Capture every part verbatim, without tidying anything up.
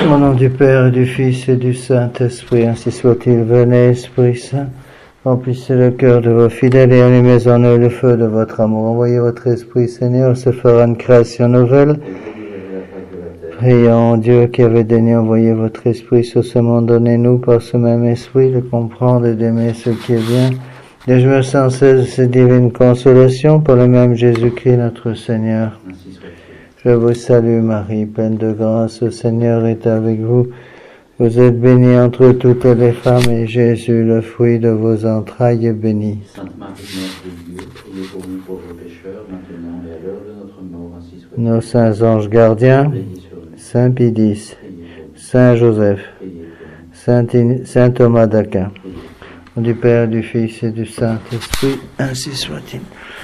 Au nom du Père, et du Fils et du Saint-Esprit, ainsi soit-il. Venez, Esprit Saint, remplissez le cœur de vos fidèles et allumez en eux le feu de votre amour. Envoyez votre Esprit, Seigneur, se fera une création nouvelle. Prions Dieu qui avait daigné envoyer votre Esprit sur ce monde, donnez-nous par ce même Esprit de comprendre et d'aimer ce qui est bien, de jouir sans cesse de cette divine consolation par le même Jésus-Christ notre Seigneur. Je vous salue Marie, pleine de grâce, le Seigneur est avec vous. Vous êtes bénie entre toutes les femmes et Jésus, le fruit de vos entrailles, est béni. Sainte Marie, Mère de Dieu, priez pour nous pauvres pécheurs, maintenant et à l'heure de notre mort, ainsi soit. Nos saints anges gardiens, Saint Pidis, Saint Joseph, Saint, In- Saint Thomas d'Aquin, du Père, du Fils et du Saint-Esprit, ainsi soit-il.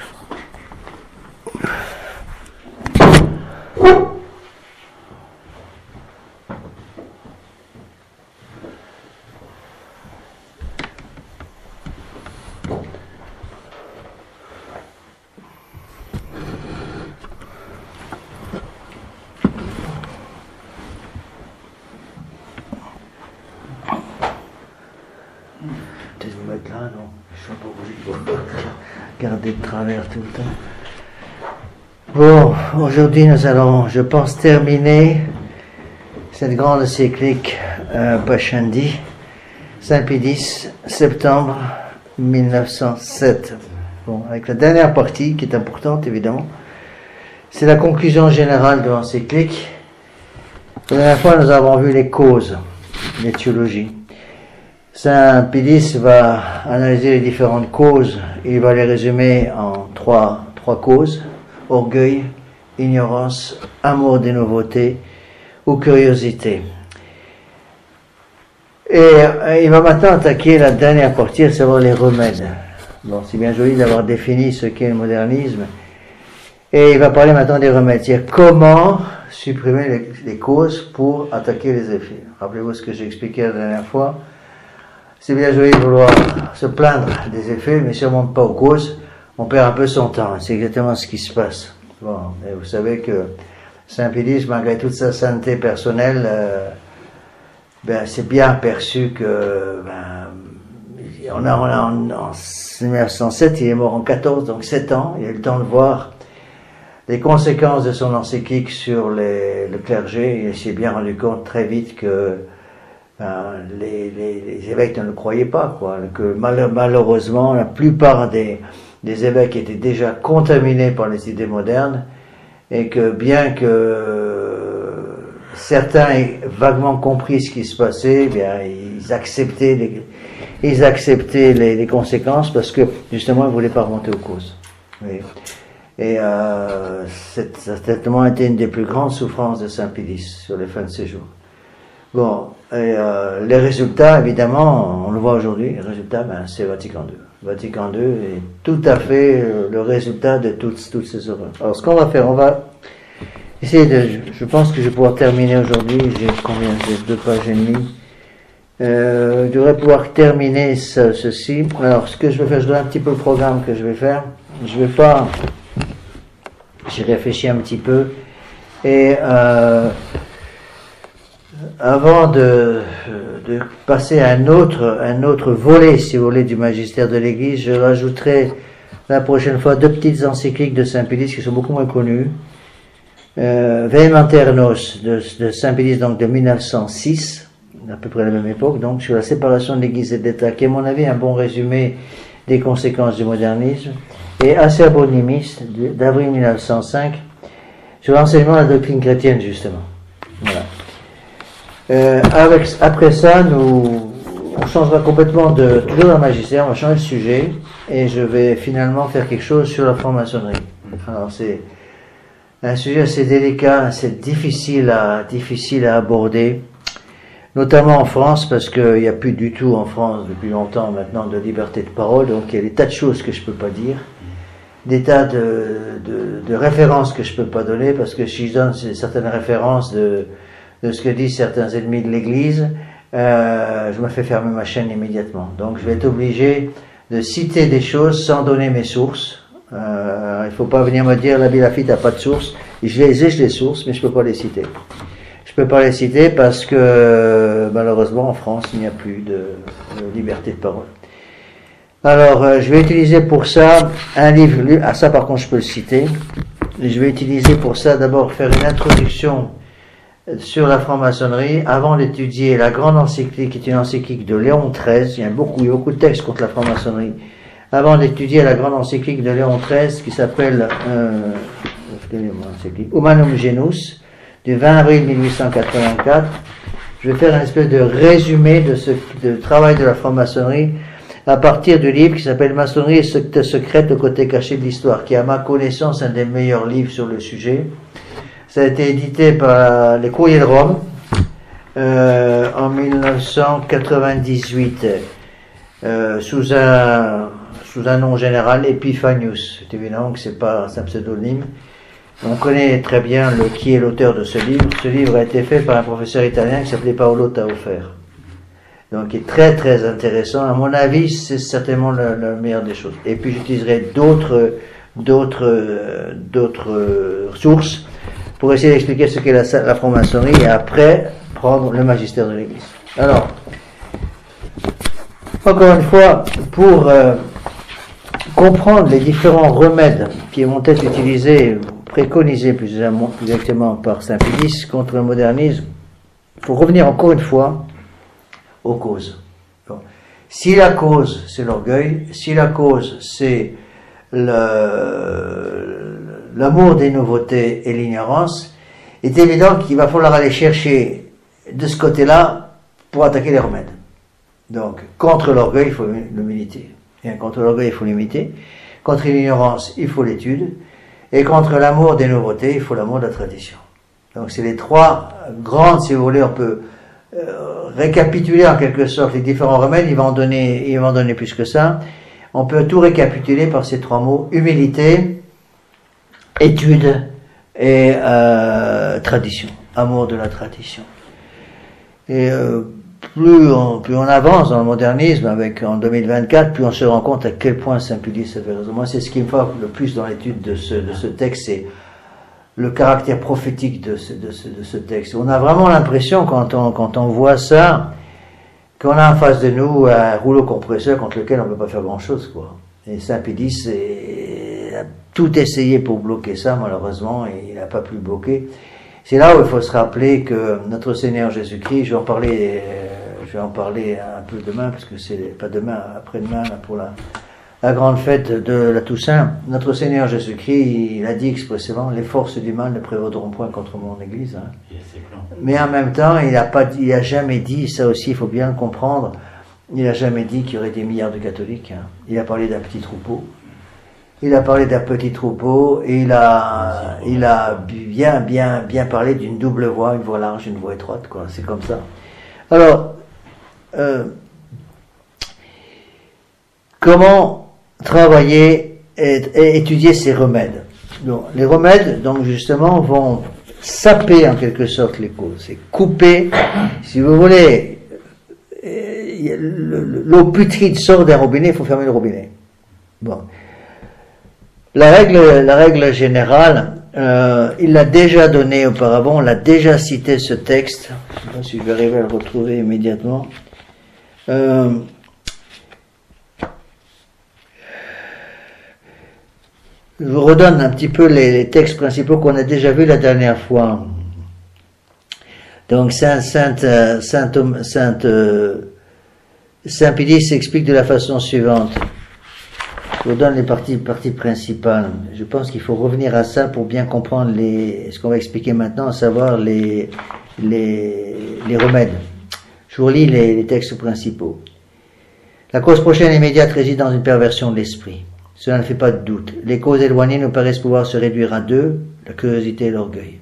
Peut-être vous mettre là, non? Je ne suis pas obligé de vous garder de travers tout le temps. Bon, aujourd'hui nous allons, je pense, terminer cette grande cyclique euh, Pascendi, Saint-Pédis, septembre mille neuf cent sept. Bon, avec la dernière partie, qui est importante évidemment, c'est la conclusion générale de l'encyclique. La dernière fois, nous avons vu les causes, l'étiologie. Saint Pédis va analyser les différentes causes, il va les résumer en trois, trois causes: orgueil, ignorance, amour des nouveautés ou curiosité. Et euh, il va maintenant attaquer la dernière partie, à savoir les remèdes. Bon, c'est bien joli d'avoir défini ce qu'est le modernisme. Et il va parler maintenant des remèdes, c'est-à-dire comment supprimer les, les causes pour attaquer les effets. Rappelez-vous ce que j'ai expliqué la dernière fois. C'est bien joli de vouloir se plaindre des effets, mais si on ne monte pas aux causes, on perd un peu son temps. C'est exactement ce qui se passe. Bon, et vous savez que Saint Pédis, malgré toute sa sainteté personnelle, euh, ben, c'est bien perçu que, ben, on a, on a en, en mille neuf cent sept, il est mort en quatorze, donc sept ans, il a eu le temps de voir les conséquences de son encyclique sur les, le clergé, et il s'est bien rendu compte très vite que ben, les, les, les évêques ne le croyaient pas, quoi, que mal, malheureusement, la plupart des, des évêques étaient déjà contaminés par les idées modernes, et que bien que certains aient vaguement compris ce qui se passait, eh bien, ils acceptaient les, ils acceptaient les, les conséquences parce que, justement, ils ne voulaient pas remonter aux causes. Oui. Et euh, c'est, ça a certainement été une des plus grandes souffrances de Saint Pédis sur les fins de ses jours. Bon, et euh, les résultats, évidemment, on le voit aujourd'hui, les résultats, ben, c'est Vatican deux. Vatican deux est tout à fait euh, le résultat de toutes, toutes ces horreurs. Alors, ce qu'on va faire, on va essayer de, je, je pense que je vais pouvoir terminer aujourd'hui, j'ai combien, j'ai deux pages et demie. Euh, je devrais pouvoir terminer ce, ceci. Alors, ce que je vais faire, je donne un petit peu le programme que je vais faire. Je vais pas, j'ai réfléchi un petit peu, et euh, avant de, de passer à un autre, un autre volet, si vous voulez, du magistère de l'Église, je rajouterai la prochaine fois deux petites encycliques de Saint Pédis qui sont beaucoup moins connues. Euh, Vehementer Nos de, de Saint Pédis, donc de mille neuf cent six, à peu près à la même époque, donc sur la séparation de l'Église et de l'État, qui est à mon avis un bon résumé des conséquences du modernisme, et Acerbo Nimis d'avril mille neuf cent cinq sur l'enseignement de la doctrine chrétienne, justement. Voilà. Euh, avec, après ça, nous, on changera complètement de, toujours dans le magistère, on va changer de sujet, et je vais finalement faire quelque chose sur la franc-maçonnerie. Alors, c'est un sujet assez délicat, assez difficile à, difficile à aborder, notamment en France, parce qu'il n'y a plus du tout en France, depuis longtemps maintenant, de liberté de parole, donc il y a des tas de choses que je ne peux pas dire, des tas de, de, de références que je ne peux pas donner, parce que si je donne certaines références de de ce que disent certains ennemis de l'Église, euh, je me fais fermer ma chaîne immédiatement. Donc je vais être obligé de citer des choses sans donner mes sources. Euh, il ne faut pas venir me dire la Bible Lafitte n'a pas de source. Je les ai, je les sources, mais je ne peux pas les citer. Je Je peux pas les citer parce que malheureusement en France il n'y a plus de, de liberté de parole. Alors euh, je vais utiliser pour ça un livre, ah ça par contre je peux le citer, je vais utiliser pour ça d'abord faire une introduction sur la franc-maçonnerie avant d'étudier la grande encyclique qui est une encyclique de Léon treize, il y a beaucoup, il y a beaucoup de textes contre la franc-maçonnerie, avant d'étudier la grande encyclique de Léon treize qui s'appelle euh, Humanum Genus, du vingt avril mille huit cent quatre-vingt-quatre. Je vais faire une espèce de résumé de ce de travail de la franc-maçonnerie à partir du livre qui s'appelle Maçonnerie et secte secrète, le côté caché de l'histoire, qui est à ma connaissance un des meilleurs livres sur le sujet. Ça a été édité par les Courriers de Rome euh, en mille neuf cent quatre-vingt-dix-huit euh, sous un sous un nom général, Epiphanius. C'est évident que c'est pas un pseudonyme. On connaît très bien le, qui est l'auteur de ce livre. Ce livre a été fait par un professeur italien qui s'appelait Paolo Taufer. Donc, il est très très intéressant. À mon avis, c'est certainement la, la meilleure des choses. Et puis, j'utiliserai d'autres d'autres d'autres sources pour essayer d'expliquer ce qu'est la, la franc-maçonnerie et après prendre le magistère de l'Église. Alors, encore une fois, pour euh, comprendre les différents remèdes qui vont être utilisés, préconisés plus exactement par Saint Pédis contre le modernisme, il faut revenir encore une fois aux causes. Bon. Si la cause c'est l'orgueil, si la cause c'est l'amour des nouveautés et l'ignorance, il est évident qu'il va falloir aller chercher de ce côté-là pour attaquer les remèdes. Donc, contre l'orgueil, il faut l'humilité. Et contre l'orgueil, il faut l'humilité. Contre l'ignorance, il faut l'étude. Et contre l'amour des nouveautés, il faut l'amour de la tradition. Donc, c'est les trois grandes, si vous voulez, on peut euh, récapituler en quelque sorte les différents remèdes. Il va en donner, il va en donner plus que ça. On peut tout récapituler par ces trois mots: humilité, étude et euh, tradition. Amour de la tradition. Et euh, plus on, plus on avance dans le modernisme, avec en deux mille vingt-quatre, plus on se rend compte à quel point Saint Pédis avait raison. Moi, c'est ce qui me frappe le plus dans l'étude de ce, de ce texte, c'est le caractère prophétique de ce, de ce, de ce texte. On a vraiment l'impression, quand on, quand on voit ça, qu'on a en face de nous un rouleau compresseur contre lequel on ne peut pas faire grand-chose, quoi. Et Saint Pédis a tout essayé pour bloquer ça, malheureusement, et il n'a pas pu le bloquer. C'est là où il faut se rappeler que notre Seigneur Jésus-Christ, je vais en parler, euh, je vais en parler un peu demain, parce que c'est pas demain, après-demain, pour la, la grande fête de la Toussaint. Notre Seigneur Jésus-Christ, il a dit expressément: les forces du mal ne prévaudront point contre mon Église. Hein. Mais en même temps, il a pas, il a jamais dit, ça aussi, il faut bien le comprendre, il a jamais dit qu'il y aurait des milliards de catholiques. Hein. Il a parlé d'un petit troupeau. Il a parlé d'un petit troupeau et il a, il a bien, bien, bien parlé d'une double voie, une voie large, une voie étroite, quoi. C'est comme ça. Alors, euh, comment travailler et, et étudier ces remèdes? Donc, les remèdes, donc justement, vont saper en quelque sorte les causes. C'est couper, si vous voulez, l'eau putride sort d'un robinet, il faut fermer le robinet. Bon. La règle, la règle générale, euh, il l'a déjà donnée auparavant, on l'a déjà cité ce texte. Je ne sais pas si je vais arriver à le retrouver immédiatement. Euh, je vous redonne un petit peu les, les textes principaux qu'on a déjà vus la dernière fois. Donc Saint Saint Saint Saint, Saint, euh, Saint Pédis s'explique de la façon suivante. Je vous donne les parties, parties principales. Je pense qu'il faut revenir à ça pour bien comprendre les, ce qu'on va expliquer maintenant, à savoir les, les, les remèdes. Je vous relis les, les textes principaux. La cause prochaine et immédiate réside dans une perversion de l'esprit. Cela ne fait pas de doute. Les causes éloignées nous paraissent pouvoir se réduire à deux, la curiosité et l'orgueil.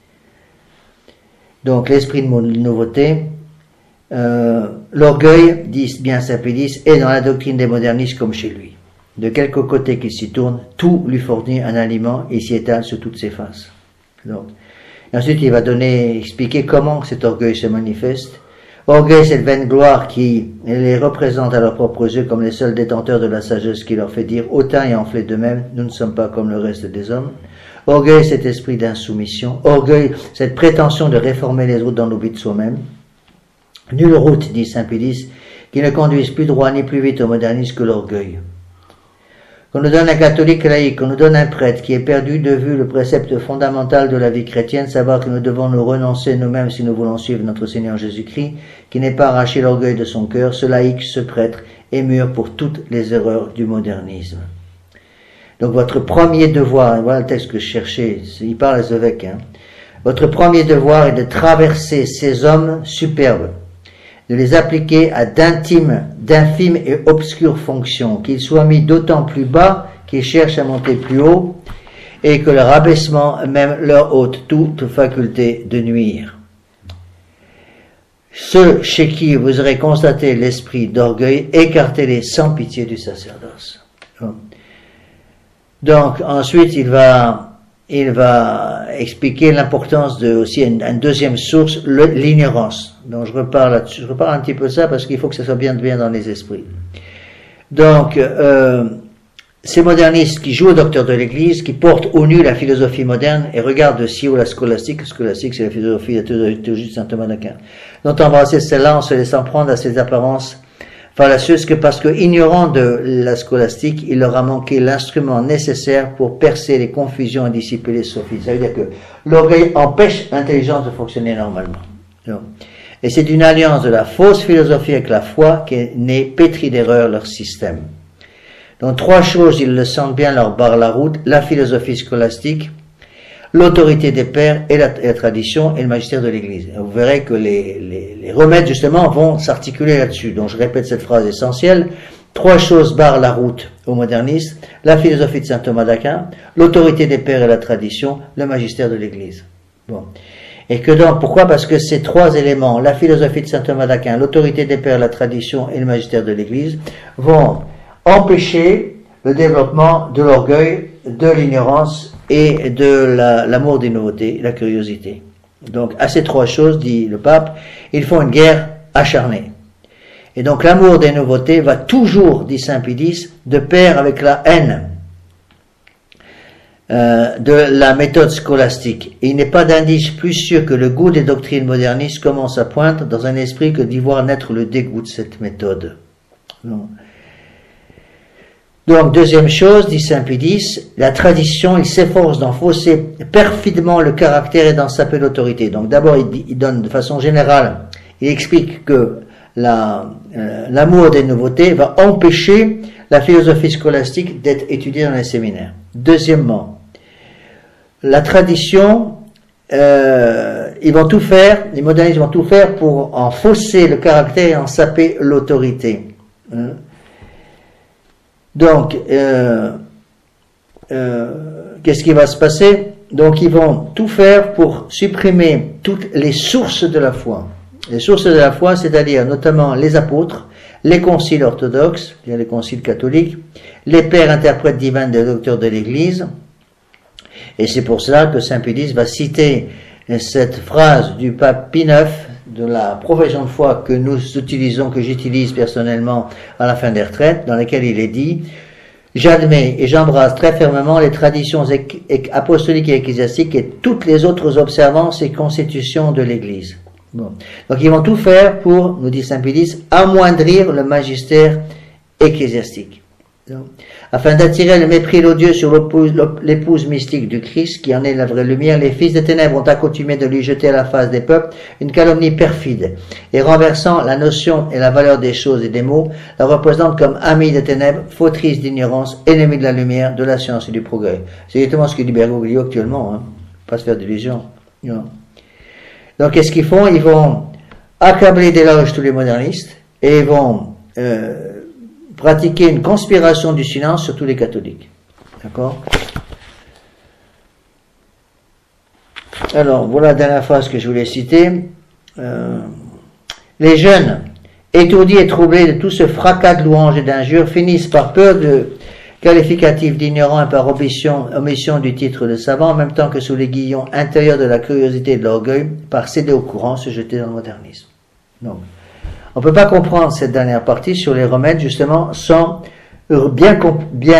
Donc l'esprit de nouveauté, euh, l'orgueil, dit bien Saint Pédis, est dans la doctrine des modernistes comme chez lui. De quelque côté qu'il s'y tourne, tout lui fournit un aliment et s'y étale sur toutes ses faces. Donc, et ensuite, il va donner, expliquer comment cet orgueil se manifeste. Orgueil, c'est le vaine gloire qui les représente à leurs propres yeux comme les seuls détenteurs de la sagesse qui leur fait dire: autant et enflés d'eux-mêmes, nous ne sommes pas comme le reste des hommes. Orgueil, cet esprit d'insoumission. Orgueil, cette prétention de réformer les autres dans l'oubli de soi-même. Nulle route, dit saint Pédis, qui ne conduise plus droit ni plus vite au modernisme que l'orgueil. Qu'on nous donne un catholique laïque, qu'on nous donne un prêtre qui est perdu de vue le précepte fondamental de la vie chrétienne, savoir que nous devons nous renoncer nous-mêmes si nous voulons suivre notre Seigneur Jésus-Christ, qui n'est pas arraché l'orgueil de son cœur, ce laïque, ce prêtre, est mûr pour toutes les erreurs du modernisme. Donc votre premier devoir, voilà le texte que je cherchais, il parle à évêques, hein. Votre premier devoir est de traverser ces hommes superbes, de les appliquer à d'intimes, d'infimes et obscures fonctions, qu'ils soient mis d'autant plus bas qu'ils cherchent à monter plus haut, et que leur abaissement même leur ôte toute faculté de nuire. Ceux chez qui vous aurez constaté l'esprit d'orgueil, écartez-les sans pitié du sacerdoce. Donc ensuite il va il va expliquer l'importance de aussi une, une deuxième source, le, l'ignorance. Donc je reparle là-dessus, je reparle un petit peu de ça parce qu'il faut que ça soit bien bien dans les esprits. Donc euh, ces modernistes qui jouent au docteur de l'Église, qui portent au nu la philosophie moderne et regardent de si haut la scolastique, la scolastique c'est la philosophie de la théologie de saint Thomas d'Aquin, dont embrasser celle-là en se laissant prendre à ses apparences fallacieuses, que parce que ignorant de la scolastique, il leur a manqué l'instrument nécessaire pour percer les confusions et dissiper les sophismes. Ça veut dire que l'orgueil empêche l'intelligence de fonctionner normalement. Donc, et c'est d'une alliance de la fausse philosophie avec la foi qu'est né pétri d'erreur leur système. Donc trois choses, ils le sentent bien, leur barrent la route: la philosophie scolastique, l'autorité des pères et la, et la tradition et le magistère de l'Église. Vous verrez que les, les, les remèdes justement vont s'articuler là-dessus. Donc je répète cette phrase essentielle: trois choses barrent la route aux modernistes: la philosophie de saint Thomas d'Aquin, l'autorité des pères et la tradition, le magistère de l'Église. Bon. Et que donc, pourquoi? Parce que ces trois éléments, la philosophie de saint Thomas d'Aquin, l'autorité des pères, la tradition et le magistère de l'Église, vont empêcher le développement de l'orgueil, de l'ignorance et de la, l'amour des nouveautés, la curiosité. Donc, à ces trois choses, dit le pape, ils font une guerre acharnée. Et donc, l'amour des nouveautés va toujours, dit saint Pédis, de pair avec la haine euh, de la méthode scolastique. Et il n'est pas d'indice plus sûr que le goût des doctrines modernistes commence à poindre dans un esprit que d'y voir naître le dégoût de cette méthode. Non. Donc, deuxième chose, dit saint Pédis, la tradition, il s'efforce d'en fausser perfidement le caractère et d'en saper l'autorité. Donc, d'abord, il, il donne de façon générale, il explique que la, euh, l'amour des nouveautés va empêcher la philosophie scolastique d'être étudiée dans les séminaires. Deuxièmement, la tradition, euh, ils vont tout faire, les modernistes vont tout faire pour en fausser le caractère et en saper l'autorité. Hein? Donc, euh, euh, qu'est-ce qui va se passer? Donc, ils vont tout faire pour supprimer toutes les sources de la foi. Les sources de la foi, c'est-à-dire notamment les apôtres, les conciles orthodoxes, c'est-à-dire les conciles catholiques, les pères interprètes divins des docteurs de l'Église. Et c'est pour cela que saint Pédis va citer cette phrase du pape Pie neuf, de la profession de foi que nous utilisons, que j'utilise personnellement à la fin des retraites, dans laquelle il est dit: j'admets et j'embrasse très fermement les traditions apostoliques et ecclésiastiques et toutes les autres observances et constitutions de l'Église. Bon. Donc ils vont tout faire pour, nous dit saint Pédis, amoindrir le magistère ecclésiastique. Donc, afin d'attirer le mépris l'odieux sur l'épouse mystique du Christ, qui en est la vraie lumière, les fils des ténèbres ont accoutumé de lui jeter à la face des peuples une calomnie perfide, et renversant la notion et la valeur des choses et des mots, la représentent comme amie des ténèbres, fautrice d'ignorance, ennemie de la lumière, de la science et du progrès. C'est exactement ce que dit Bergoglio actuellement, hein. Pas se faire d'illusions. Non. Donc qu'est-ce qu'ils font? Ils vont accabler d'éloges tous les modernistes, et ils vont euh, pratiquer une conspiration du silence sur tous les catholiques. D'accord? Alors, voilà la dernière phrase que je voulais citer. Euh, les jeunes, étourdis et troublés de tout ce fracas de louanges et d'injures, finissent par peur de qualificatifs d'ignorants et par omission, omission du titre de savant, en même temps que sous les guillons intérieurs de la curiosité et de l'orgueil, par céder au courant, se jeter dans le modernisme. Donc, on ne peut pas comprendre cette dernière partie sur les remèdes, justement, sans bien, bien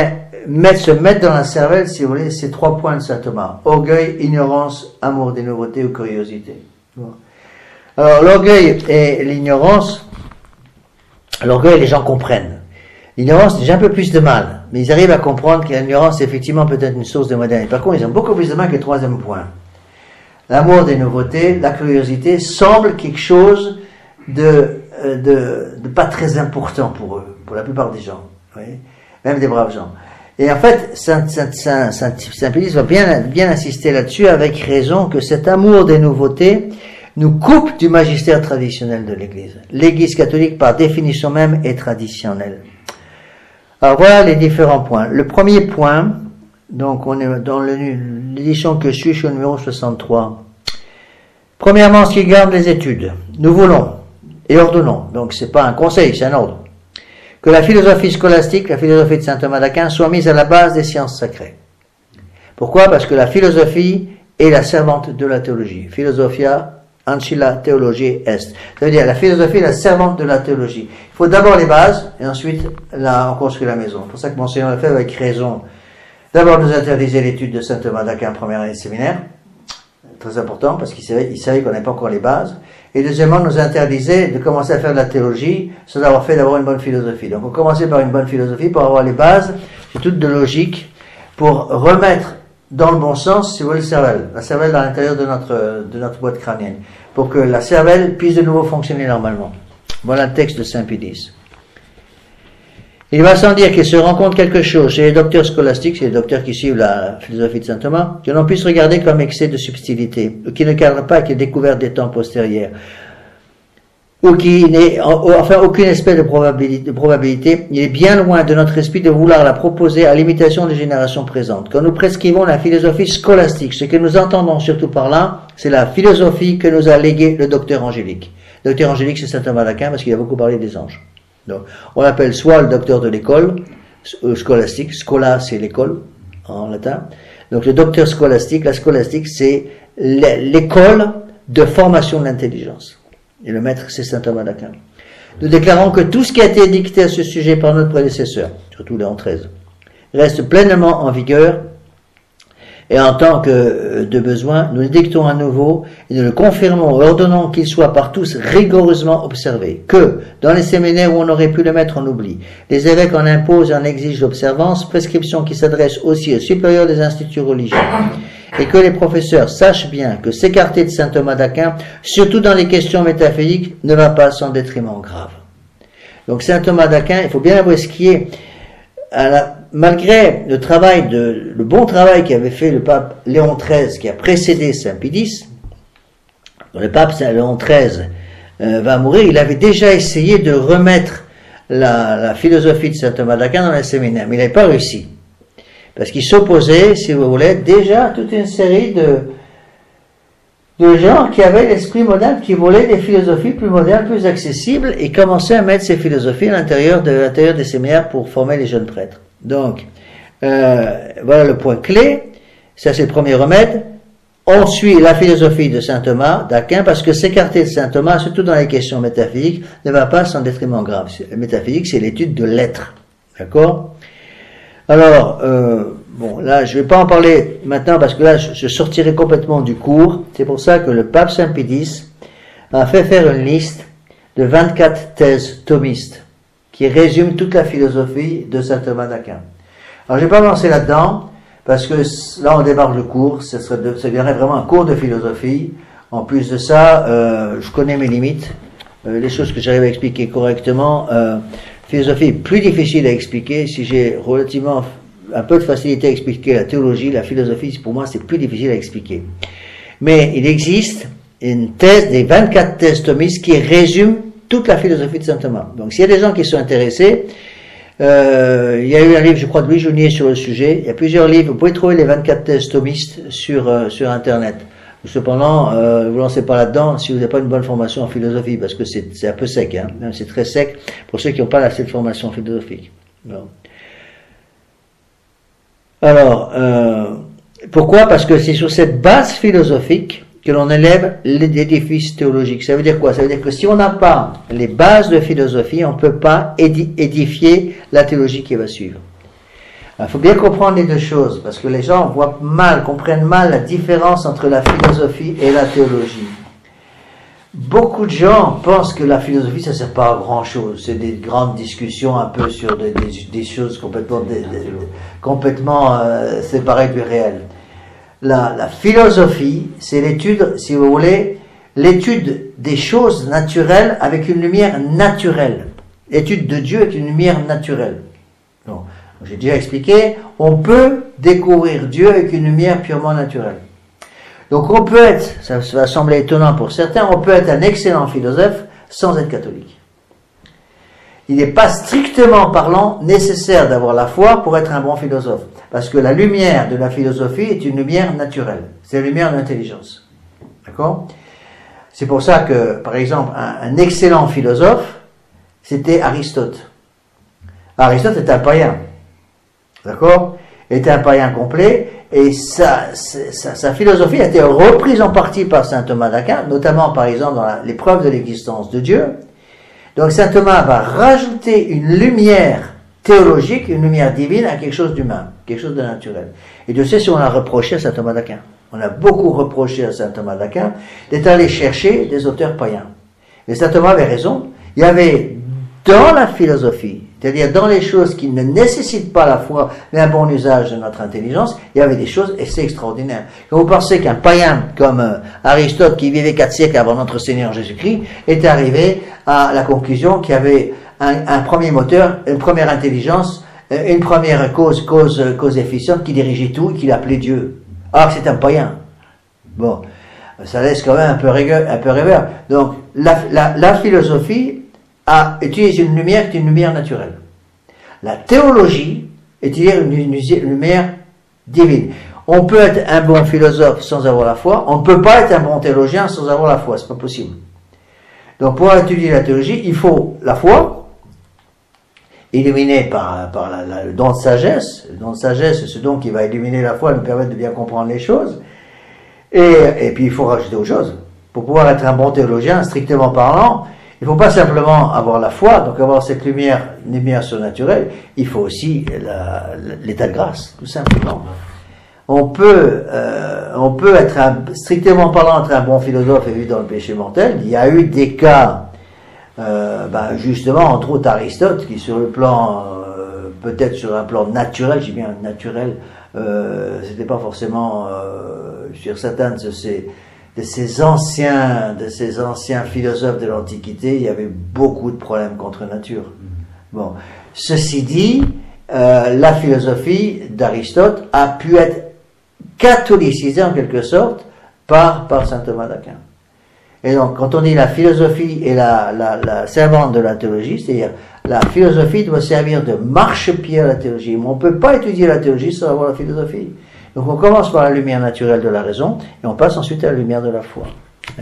mettre, se mettre dans la cervelle, si vous voulez, ces trois points de saint Thomas. Orgueil, ignorance, amour des nouveautés ou curiosité. Bon. Alors, l'orgueil et l'ignorance, l'orgueil, les gens comprennent. L'ignorance, j'ai un peu plus de mal, mais ils arrivent à comprendre que l'ignorance, c'est effectivement peut-être une source de modernité. Par contre, ils ont beaucoup plus de mal que le troisième point. L'amour des nouveautés, la curiosité, semble quelque chose de, de, de pas très important pour eux, pour la plupart des gens, vous voyez, même des braves gens. Et en fait, Saint, Saint, Saint, Saint, Saint Pédis va bien, bien insister là-dessus avec raison que cet amour des nouveautés nous coupe du magistère traditionnel de l'Église. L'Église catholique, par définition même, est traditionnelle. Alors voilà les différents points. Le premier point, donc on est dans l'édition que je suis, je suis au numéro soixante-trois. Premièrement, ce qui garde les études. Nous voulons et ordonnons, donc c'est pas un conseil, c'est un ordre, que la philosophie scolastique, la philosophie de saint Thomas d'Aquin, soit mise à la base des sciences sacrées. Pourquoi? Parce que la philosophie est la servante de la théologie. Philosophia ancilla theologiae est. Ça veut dire la philosophie est la servante de la théologie. Il faut d'abord les bases, et ensuite là, on construit la maison. C'est pour ça que Monseigneur Lefebvre, avec raison, d'abord nous interdisait l'étude de saint Thomas d'Aquin en première année de séminaire. Très important, parce qu'il savait, il savait qu'on n'avait pas encore les bases. Et deuxièmement, nous interdisait de commencer à faire de la théologie sans avoir fait d'abord une bonne philosophie. Donc on commençait par une bonne philosophie pour avoir les bases, c'est toute de logique, pour remettre dans le bon sens, si vous voulez, le cervelle, la cervelle dans l'intérieur de notre, de notre boîte crânienne, pour que la cervelle puisse de nouveau fonctionner normalement. Voilà le texte de saint Pédis. Il va sans dire qu'il se rend compte quelque chose chez les docteurs scolastiques, c'est les docteurs qui suivent la philosophie de saint Thomas, que l'on puisse regarder comme excès de subtilité, ou qui ne cadre pas avec les découvertes des temps postérieurs, ou qui n'est, enfin, aucune espèce de probabilité, de probabilité. Il est bien loin de notre esprit de vouloir la proposer à l'imitation des générations présentes. Quand nous prescrivons la philosophie scolastique, ce que nous entendons surtout par là, c'est la philosophie que nous a léguée le docteur Angélique. Le docteur Angélique, c'est saint Thomas d'Aquin, parce qu'il a beaucoup parlé des anges. Donc, on l'appelle soit le docteur de l'école, scolastique, scola c'est l'école, en latin. Donc le docteur scolastique, la scolastique, c'est l'école de formation de l'intelligence. Et le maître, c'est saint Thomas d'Aquin. Nous déclarons que tout ce qui a été dicté à ce sujet par notre prédécesseur, surtout Léon treize, reste pleinement en vigueur, et en tant que de besoin, nous le dictons à nouveau et nous le confirmons et ordonnons qu'il soit par tous rigoureusement observé, que, dans les séminaires où on aurait pu le mettre en oubli, les évêques en imposent et en exigent l'observance, prescription qui s'adresse aussi aux supérieurs des instituts religieux, et que les professeurs sachent bien que s'écarter de saint Thomas d'Aquin, surtout dans les questions métaphysiques, ne va pas sans détriment grave. Donc saint Thomas d'Aquin, il faut bien avouer ce qui est, à la, malgré le travail de, le bon travail qu'avait fait le pape Léon treize, qui a précédé saint Pédis, dont le pape Léon treize euh, va mourir, il avait déjà essayé de remettre la, la philosophie de saint Thomas d'Aquin dans les séminaires, mais il n'avait pas réussi. Parce qu'il s'opposait, si vous voulez, déjà à toute une série de, de gens qui avaient l'esprit moderne, qui voulaient des philosophies plus modernes, plus accessibles, et commençaient à mettre ces philosophies à l'intérieur de l'intérieur des séminaires pour former les jeunes prêtres. Donc, euh, voilà le point clé, ça c'est le premier remède. On suit la philosophie de saint Thomas d'Aquin, parce que s'écarter de saint Thomas, surtout dans les questions métaphysiques, ne va pas sans détriment grave. Le métaphysique, c'est l'étude de l'être. D'accord ? Alors, euh, bon, là, je ne vais pas en parler maintenant, parce que là, je, je sortirai complètement du cours. C'est pour ça que le pape saint Pédis a fait faire une liste de vingt-quatre thèses thomistes, qui résument toute la philosophie de saint Thomas d'Aquin. Alors, je ne vais pas me lancer là-dedans, parce que là, on démarre le cours, ça, serait de, ça deviendrait vraiment un cours de philosophie. En plus de ça, euh, je connais mes limites, euh, les choses que j'arrive à expliquer correctement. Euh, philosophie est plus difficile à expliquer. Si j'ai relativement un peu de facilité à expliquer la théologie, la philosophie, pour moi, c'est plus difficile à expliquer. Mais il existe une thèse, des vingt-quatre thèses thomistes qui résument toute la philosophie de saint Thomas. Donc, s'il y a des gens qui sont intéressés, euh, il y a eu un livre, je crois, de Louis Jounier sur le sujet. Il y a plusieurs livres. Vous pouvez trouver les vingt-quatre thèses thomistes sur, euh, sur Internet. Cependant, euh, ne vous lancez pas là-dedans si vous n'avez pas une bonne formation en philosophie, parce que c'est, c'est un peu sec, hein. C'est très sec pour ceux qui n'ont pas assez de formation philosophique. Bon. Alors, euh, pourquoi? Parce que c'est sur cette base philosophique que l'on élève l'édifice théologique. Ça veut dire quoi? Ça veut dire que si on n'a pas les bases de philosophie, on ne peut pas édifier la théologie qui va suivre. Il faut bien comprendre les deux choses, parce que les gens voient mal, comprennent mal la différence entre la philosophie et la théologie. Beaucoup de gens pensent que la philosophie, ça ne sert pas à grand chose. C'est des grandes discussions un peu sur des, des, des choses complètement, des, des, complètement euh, séparées du réel. La, la philosophie, c'est l'étude, si vous voulez, l'étude des choses naturelles avec une lumière naturelle. L'étude de Dieu avec une lumière naturelle. Donc, j'ai déjà expliqué, on peut découvrir Dieu avec une lumière purement naturelle. Donc on peut être, ça va sembler étonnant pour certains, on peut être un excellent philosophe sans être catholique. Il n'est pas strictement parlant nécessaire d'avoir la foi pour être un bon philosophe. Parce que la lumière de la philosophie est une lumière naturelle. C'est la lumière de l'intelligence. D'accord ? C'est pour ça que, par exemple, un, un excellent philosophe, c'était Aristote. Aristote était un païen. D'accord ? Il était un païen complet. Et sa, sa, sa philosophie a été reprise en partie par saint Thomas d'Aquin, notamment par exemple dans l'épreuve de l'existence de Dieu. Donc saint Thomas va rajouter une lumière théologique, une lumière divine à quelque chose d'humain, quelque chose de naturel. Et Dieu sait si on a reproché à saint Thomas d'Aquin. On a beaucoup reproché à saint Thomas d'Aquin d'être allé chercher des auteurs païens. Mais saint Thomas avait raison. Il y avait dans la philosophie, c'est-à-dire dans les choses qui ne nécessitent pas la foi, mais un bon usage de notre intelligence, il y avait des choses assez extraordinaires. Quand vous pensez qu'un païen comme euh, Aristote, qui vivait quatre siècles avant notre Seigneur Jésus-Christ, est arrivé à la conclusion qu'il y avait un, un premier moteur, une première intelligence, une première cause, cause, cause efficiente qui dirigeait tout et qu'il appelait Dieu. Alors que c'est un païen. Bon, ça laisse quand même un peu rêveur. Un peu rêveur. Donc, la, la, la philosophie a utilisé une lumière qui est une lumière naturelle. La théologie utilise une, une, une lumière divine. On peut être un bon philosophe sans avoir la foi. On ne peut pas être un bon théologien sans avoir la foi. C'est pas possible. Donc, pour étudier la théologie, il faut la foi, illuminée par, par la, la, le don de sagesse. Le don de sagesse, c'est ce don qui va illuminer la foi et nous permettre de bien comprendre les choses. Et, et puis, il faut rajouter autre chose. Pour pouvoir être un bon théologien, strictement parlant, il ne faut pas simplement avoir la foi, donc avoir cette lumière, lumière surnaturelle, il faut aussi l'état de grâce, tout simplement. On peut, euh, on peut être un, strictement parlant, être un bon philosophe et vivre dans le péché mortel. Il y a eu des cas, euh, ben justement, entre autres Aristote, qui sur le plan, euh, peut-être sur un plan naturel, j'ai bien naturel, euh, c'était pas forcément euh, sur certains de ces de ces anciens, de ces anciens philosophes de l'Antiquité, il y avait beaucoup de problèmes contre nature. Bon, ceci dit, euh, la philosophie d'Aristote a pu être catholicisée en quelque sorte par, par saint Thomas d'Aquin. Et donc, quand on dit la philosophie est la, la, la servante de la théologie, c'est-à-dire la philosophie doit servir de marchepied à la théologie. Mais on ne peut pas étudier la théologie sans avoir la philosophie. Donc on commence par la lumière naturelle de la raison et on passe ensuite à la lumière de la foi. D'accord ?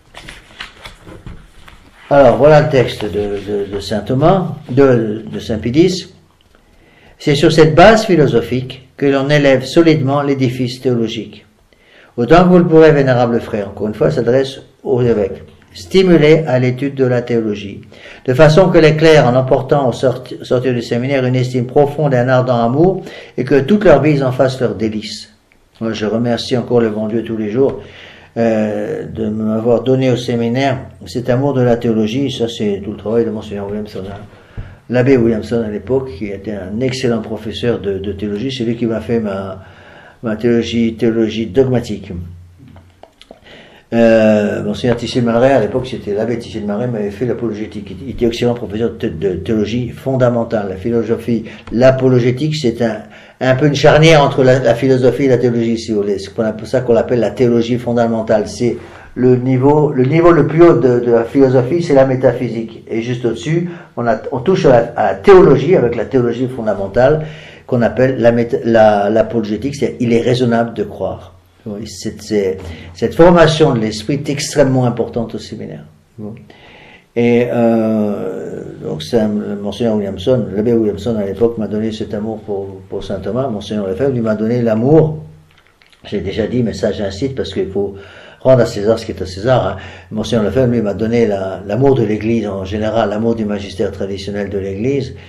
Alors voilà le texte de, de, de saint Thomas, de, de saint Pédis. C'est sur cette base philosophique que l'on élève solidement l'édifice théologique. Autant que vous le pourrez, vénérable frère, encore une fois, s'adresse aux évêques. Stimulés à l'étude de la théologie, de façon que les clercs, en emportant au sorti, sortir du séminaire une estime profonde et un ardent amour, et que toute leur vie en fasse leur délice. Moi, je remercie encore le bon Dieu tous les jours euh, de m'avoir donné au séminaire cet amour de la théologie. Ça, c'est tout le travail de Monseigneur Williamson, hein. L'abbé Williamson à l'époque, qui était un excellent professeur de, de théologie, c'est lui qui m'a fait ma, ma théologie, théologie dogmatique. Euh, Monseigneur Tissier-Malray, à l'époque, c'était l'abbé Tissier-Malray, m'avait fait l'apologétique. Il était excellent professeur de, de théologie fondamentale. La philosophie, l'apologétique, c'est un, un peu une charnière entre la, la philosophie et la théologie, si vous voulez. C'est pour ça qu'on l'appelle la théologie fondamentale. C'est le niveau, le niveau le plus haut de, de la philosophie, c'est la métaphysique. Et juste au-dessus, on, a, on touche à la, à la théologie, avec la théologie fondamentale, qu'on appelle la, la, l'apologétique, c'est il est raisonnable de croire. Oui, cette, cette, cette formation de l'esprit est extrêmement importante au séminaire. Bon. Et euh, donc, c'est Monseigneur Williamson, l'abbé Williamson à l'époque m'a donné cet amour pour, pour saint Thomas. Monseigneur Lefebvre lui m'a donné l'amour. J'ai déjà dit, mais ça j'incite parce qu'il faut rendre à César ce qui est à César. Hein. Monseigneur Lefebvre lui m'a donné la, l'amour de l'Église en général, l'amour du magistère traditionnel de l'Église.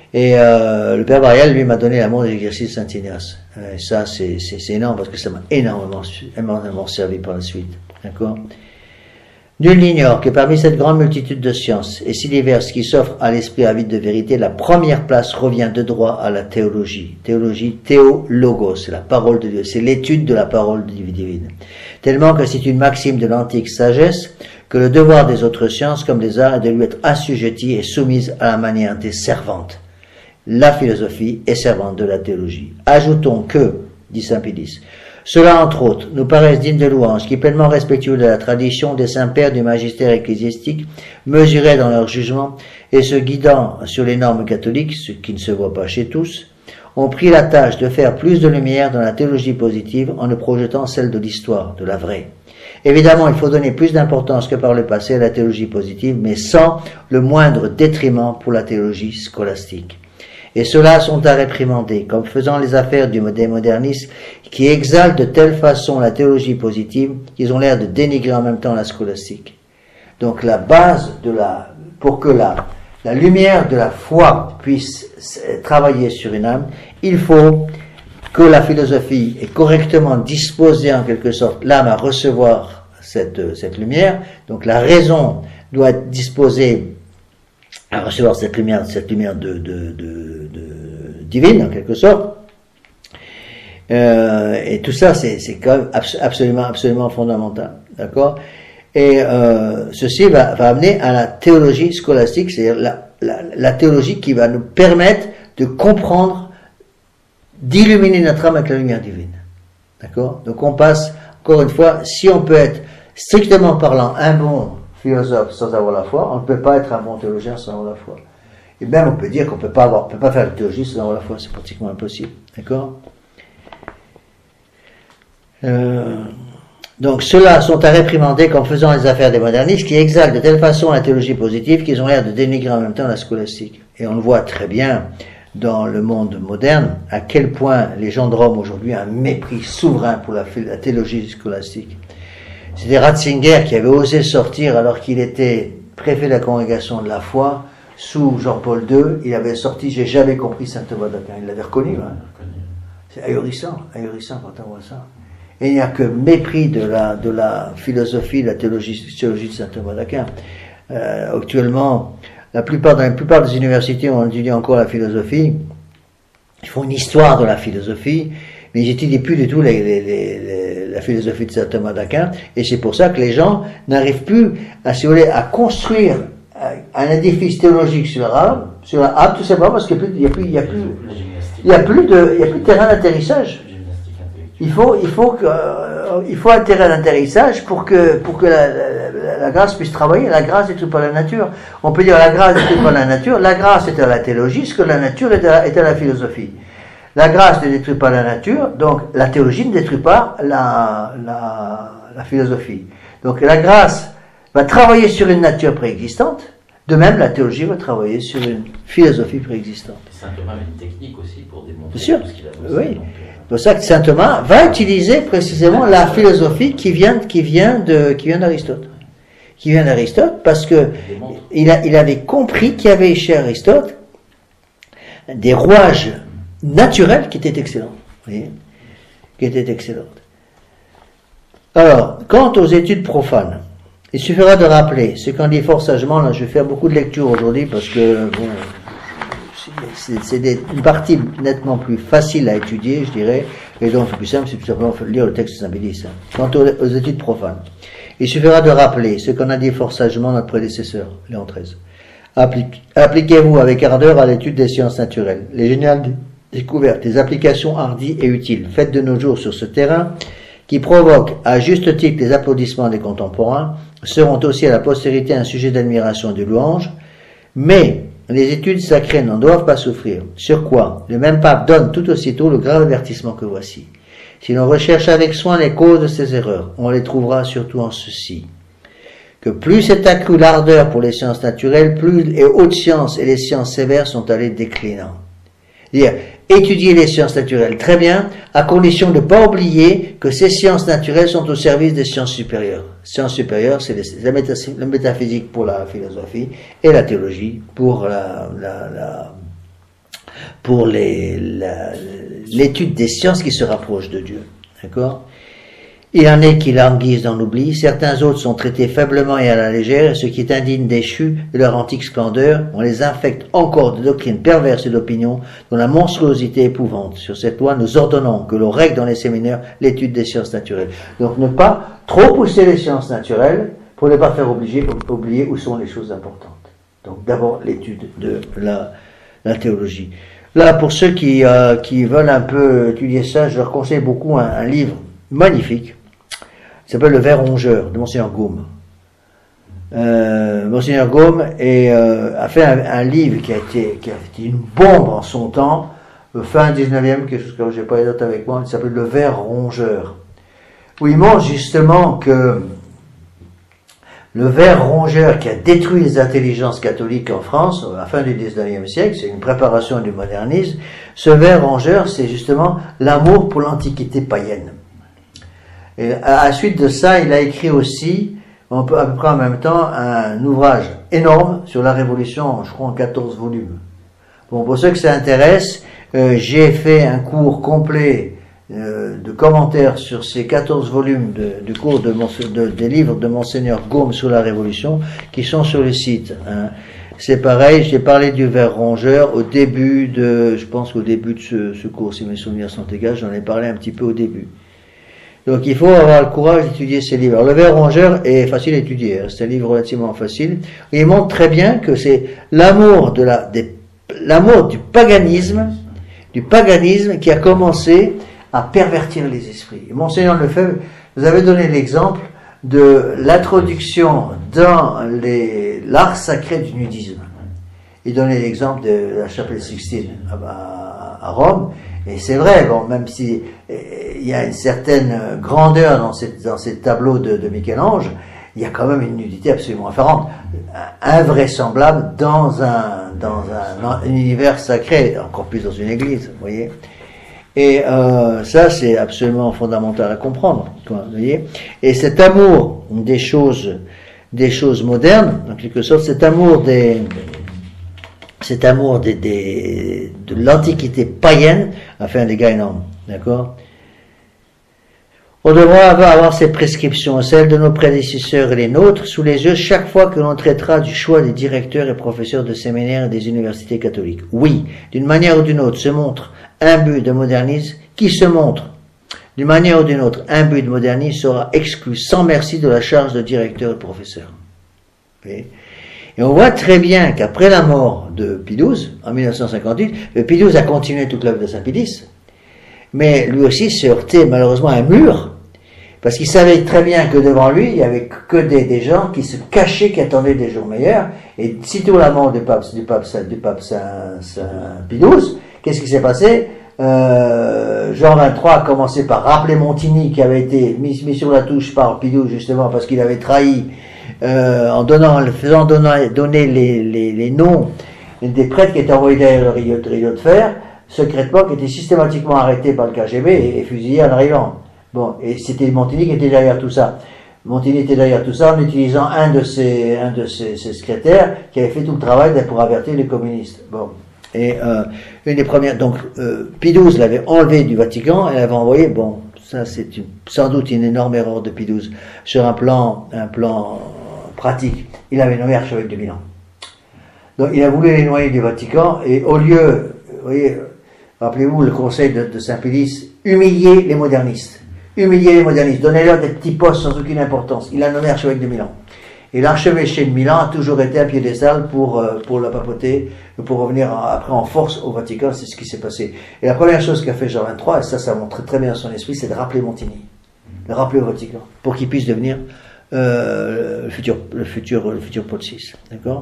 Et euh, le Père Barrial, lui, m'a donné l'amour des exercices de Saint Ignace. Et ça, c'est énorme, parce que ça m'a énormément, énormément servi par la suite. D'accord? Nul n'ignore que parmi cette grande multitude de sciences et si diverses qui s'offrent à l'esprit avide de vérité, la première place revient de droit à la théologie. Théologie, théologos, c'est la parole de Dieu, c'est l'étude de la parole divine. Tellement que c'est une maxime de l'antique sagesse que le devoir des autres sciences comme des arts est de lui être assujettie et soumise à la manière des servantes. La philosophie est servante de la théologie. Ajoutons que, dit saint Pie, cela, entre autres, nous paraissent dignes de louange, qui, pleinement respectueux de la tradition des saints pères du magistère ecclésiastique, mesurés dans leur jugement et se guidant sur les normes catholiques, ce qui ne se voit pas chez tous, ont pris la tâche de faire plus de lumière dans la théologie positive en ne projetant celle de l'histoire, de la vraie. Évidemment, il faut donner plus d'importance que par le passé à la théologie positive, mais sans le moindre détriment pour la théologie scolastique. Et ceux-là sont à réprimander, comme faisant les affaires du des modernistes qui exaltent de telle façon la théologie positive qu'ils ont l'air de dénigrer en même temps la scolastique. Donc la base de la, pour que la, la lumière de la foi puisse travailler sur une âme, il faut que la philosophie est correctement disposée en quelque sorte l'âme à recevoir cette, cette lumière. Donc la raison doit être disposée à recevoir cette lumière, cette lumière de, de, de, de divine en quelque sorte. Euh, et tout ça, c'est quand même abs absolument, absolument fondamental, d'accord. Et euh, ceci va, va amener à la théologie scolastique, c'est-à-dire la, la, la théologie qui va nous permettre de comprendre, d'illuminer notre âme avec la lumière divine, d'accord. Donc on passe, encore une fois, si on peut être strictement parlant un bon philosophe sans avoir la foi, on ne peut pas être un bon théologien sans avoir la foi. Et même on peut dire qu'on peut pas avoir, on peut pas faire de théologie sans avoir la foi, c'est pratiquement impossible, d'accord. Euh, donc ceux-là sont à réprimander comme faisant les affaires des modernistes qui exaltent de telle façon la théologie positive qu'ils ont l'air de dénigrer en même temps la scolastique. Et on le voit très bien dans le monde moderne à quel point les gens de Rome aujourd'hui ont un mépris souverain pour la, la théologie scolastique. C'était Ratzinger qui avait osé sortir alors qu'il était préfet de la congrégation de la foi sous Jean-Paul deux. Il avait sorti « J'ai jamais compris saint Thomas d'Aquin ». Il l'avait reconnu. Hein. C'est ahurissant, ahurissant quand on voit ça. Et il n'y a que mépris de la, de la philosophie, de la théologie, théologie de saint Thomas d'Aquin. Euh, actuellement, la plupart, dans la plupart des universités où on étudie encore la philosophie, ils font une histoire de la philosophie, mais ils n'étudient plus du tout les, les, les, les, la philosophie de saint Thomas d'Aquin, et c'est pour ça que les gens n'arrivent plus à, si vous voulez, à construire un édifice théologique sur l'âme, sur la âme, tout simplement parce qu'il n'y a plus, il y a plus, il y a plus de, il y a plus de terrain d'atterrissage. Il faut, il faut que, euh, il faut un terrain d'atterrissage pour que, pour que la, la, la grâce puisse travailler. La grâce n'est pas la nature. On peut dire la grâce n'est pas la nature. La grâce est à la théologie, ce que la nature est à, est à la philosophie. La grâce ne détruit pas la nature, donc la théologie ne détruit pas la, la, la philosophie. Donc la grâce va travailler sur une nature préexistante. De même, la théologie va travailler sur une philosophie préexistante. Saint Thomas a une technique aussi pour démontrer Bien sûr. tout ce qu'il a bossé. Oui. Donc, c'est pour ça que saint Thomas va utiliser précisément la philosophie qui vient, qui vient de, qui vient d'Aristote. Qui vient d'Aristote parce que il, a, il avait compris qu'il y avait chez Aristote des rouages naturels qui étaient excellents. Vous voyez, qui étaient excellentes. Alors, quant aux études profanes, il suffira de rappeler ce qu'en dit fort sagement, là je vais faire beaucoup de lectures aujourd'hui parce que bon, c'est une partie nettement plus facile à étudier, je dirais, et donc le plus simple, c'est tout simplement lire le texte de saint Bédis. Quant aux, aux études profanes, il suffira de rappeler ce qu'en a dit fort sagement notre prédécesseur, Léon treize. Applique, appliquez-vous avec ardeur à l'étude des sciences naturelles. Les géniales découvertes, les applications hardies et utiles, faites de nos jours sur ce terrain, qui provoquent à juste titre les applaudissements des contemporains, seront aussi à la postérité un sujet d'admiration et de louange, mais les études sacrées n'en doivent pas souffrir. Sur quoi le même pape donne tout aussitôt le grave avertissement que voici. Si l'on recherche avec soin les causes de ces erreurs, on les trouvera surtout en ceci. Que plus s'est accrue l'ardeur pour les sciences naturelles, plus les hautes sciences et les sciences sévères sont allées déclinant. C'est-à-dire, étudier les sciences naturelles très bien, à condition de ne pas oublier que ces sciences naturelles sont au service des sciences supérieures. Sciences supérieures, c'est la métaphysique pour la philosophie et la théologie pour la, la, la, pour l'étude des sciences qui se rapprochent de Dieu. D'accord? Il en est qui languissent dans l'oubli, certains autres sont traités faiblement et à la légère, et ce qui est indigne déchu de leur antique splendeur, on les infecte encore de doctrines perverses et d'opinions dont la monstruosité épouvante. Sur cette loi, nous ordonnons que l'on règle dans les séminaires l'étude des sciences naturelles. Donc ne pas trop pousser les sciences naturelles pour ne pas faire obliger, oublier où sont les choses importantes. Donc d'abord l'étude de la, la théologie. Là, pour ceux qui, euh, qui veulent un peu étudier ça, je leur conseille beaucoup un, un livre magnifique, qui s'appelle Le Ver rongeur, de Monseigneur Gaume. Euh, Monseigneur Gaume est, euh, a fait un, un livre qui a, été, qui a été une bombe en son temps, fin dix-neuvième, quelque chose que je n'ai pas les notes avec moi, qui s'appelle Le Ver rongeur, où il montre justement que le ver rongeur qui a détruit les intelligences catholiques en France, à la fin du dix-neuvième siècle, c'est une préparation du modernisme, ce ver rongeur, c'est justement l'amour pour l'antiquité païenne. Et à la suite de ça, il a écrit aussi, à peu près en même temps, un ouvrage énorme sur la Révolution, je crois en quatorze volumes. Bon, pour ceux que ça intéresse, euh, j'ai fait un cours complet euh, de commentaires sur ces quatorze volumes de, du cours de, de, des livres de Monseigneur Gaume sur la Révolution, qui sont sur le site. Hein. C'est pareil, j'ai parlé du ver rongeur au début de, je pense qu'au début de ce, ce cours, si mes souvenirs sont égaux, j'en ai parlé un petit peu au début. Donc il faut avoir le courage d'étudier ces livres. Alors, le ver rongeur est facile à étudier, hein. C'est un livre relativement facile. Il montre très bien que c'est l'amour de la, des, l'amour du paganisme, du paganisme qui a commencé à pervertir les esprits. Et Monseigneur Lefebvre, vous avez donné l'exemple de l'introduction dans les, l'art sacré du nudisme. Il donnait l'exemple de la chapelle Sixtine à, à Rome. Et c'est vrai, bon, même si il y a une certaine grandeur dans, cette, dans ces tableaux de, de Michel-Ange, il y a quand même une nudité absolument inférente, invraisemblable dans un, dans un, un univers sacré, encore plus dans une église, vous voyez. Et euh, ça, c'est absolument fondamental à comprendre, quoi, vous voyez. Et cet amour des choses, des choses modernes, en quelque sorte, cet amour des cet amour des, des, de l'antiquité païenne a fait un dégât énorme, d'accord? On devra avoir ces prescriptions, celles de nos prédécesseurs et les nôtres, sous les yeux chaque fois que l'on traitera du choix des directeurs et professeurs de séminaires et des universités catholiques. Oui, d'une manière ou d'une autre se montre un but de modernisme qui se montre, d'une manière ou d'une autre, un but de modernisme sera exclu sans merci de la charge de directeur et de professeur. Okay. Et on voit très bien qu'après la mort de Pie douze, en mille neuf cent cinquante-huit, Pie douze a continué toute l'œuvre de Saint-Pédis, mais lui aussi se heurtait malheureusement à un mur, parce qu'il savait très bien que devant lui, il n'y avait que des, des gens qui se cachaient, qui attendaient des jours meilleurs, et sitôt la mort du pape, du pape, du pape Saint, Saint Pie douze, qu'est-ce qui s'est passé? Euh, Jean vingt-trois a commencé par rappeler Montigny, qui avait été mis, mis sur la touche par Pie douze, justement, parce qu'il avait trahi, Euh, en donnant, en faisant donner, donner les, les, les noms des prêtres qui étaient envoyés derrière le rideau, rideau de fer, secrètement, qui étaient systématiquement arrêtés par le K G B et, et fusillés en arrivant. Bon, et c'était Montigny qui était derrière tout ça. Montigny était derrière tout ça en utilisant un de ses, un de ses, ses secrétaires qui avait fait tout le travail pour avertir les communistes. Bon. Et, euh, une des premières, donc, euh, Pie douze l'avait enlevé du Vatican et l'avait envoyé, bon, ça c'est une, sans doute une énorme erreur de Pie douze sur un plan, un plan, pratique. Il avait nommé archevêque de Milan. Donc il a voulu les noyer du Vatican et au lieu, vous voyez, rappelez-vous le conseil de, de Saint-Pédis, humilier les modernistes. Humilier les modernistes, donnez-leur des petits postes sans aucune importance. Il a nommé archevêque de Milan. Et l'archevêché de Milan a toujours été un piédestal pour, pour la papauté, pour revenir après en force au Vatican, c'est ce qui s'est passé. Et la première chose qu'a fait Jean vingt-trois, et ça, ça montre très bien son esprit, c'est de rappeler Montigny. De rappeler au Vatican, pour qu'il puisse devenir Euh, le futur, le futur, le futur Paul six, d'accord?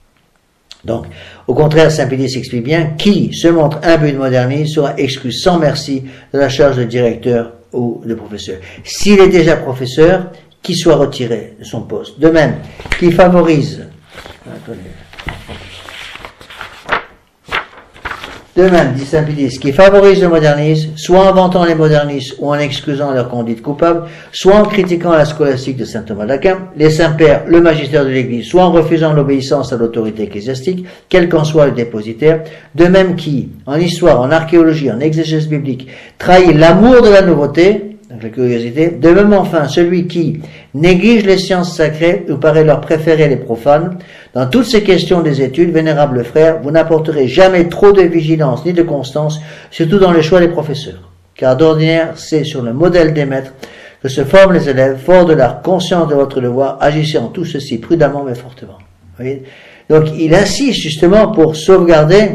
Donc, au contraire, Saint-Pédis explique bien, qui se montre imbu de modernisme sera exclu sans merci de la charge de directeur ou de professeur. S'il est déjà professeur, qu'il soit retiré de son poste. De même, qu'il favorise, attendez. De même, dit saint Pédis, qui favorise le modernisme, soit en vantant les modernistes ou en excusant leur conduite coupable, soit en critiquant la scolastique de saint Thomas d'Aquin, les saints-pères, le magistère de l'Église, soit en refusant l'obéissance à l'autorité ecclésiastique, quel qu'en soit le dépositaire, de même qui, en histoire, en archéologie, en exégèse biblique, trahit l'amour de la nouveauté, donc la curiosité, de même enfin celui qui néglige les sciences sacrées ou paraît leur préférer les profanes. Dans toutes ces questions des études, vénérables frères, vous n'apporterez jamais trop de vigilance ni de constance, surtout dans le choix des professeurs. Car d'ordinaire, c'est sur le modèle des maîtres que se forment les élèves, forts de leur conscience de votre devoir, agissez en tout ceci prudemment mais fortement. Vous voyez ? Donc il insiste justement pour sauvegarder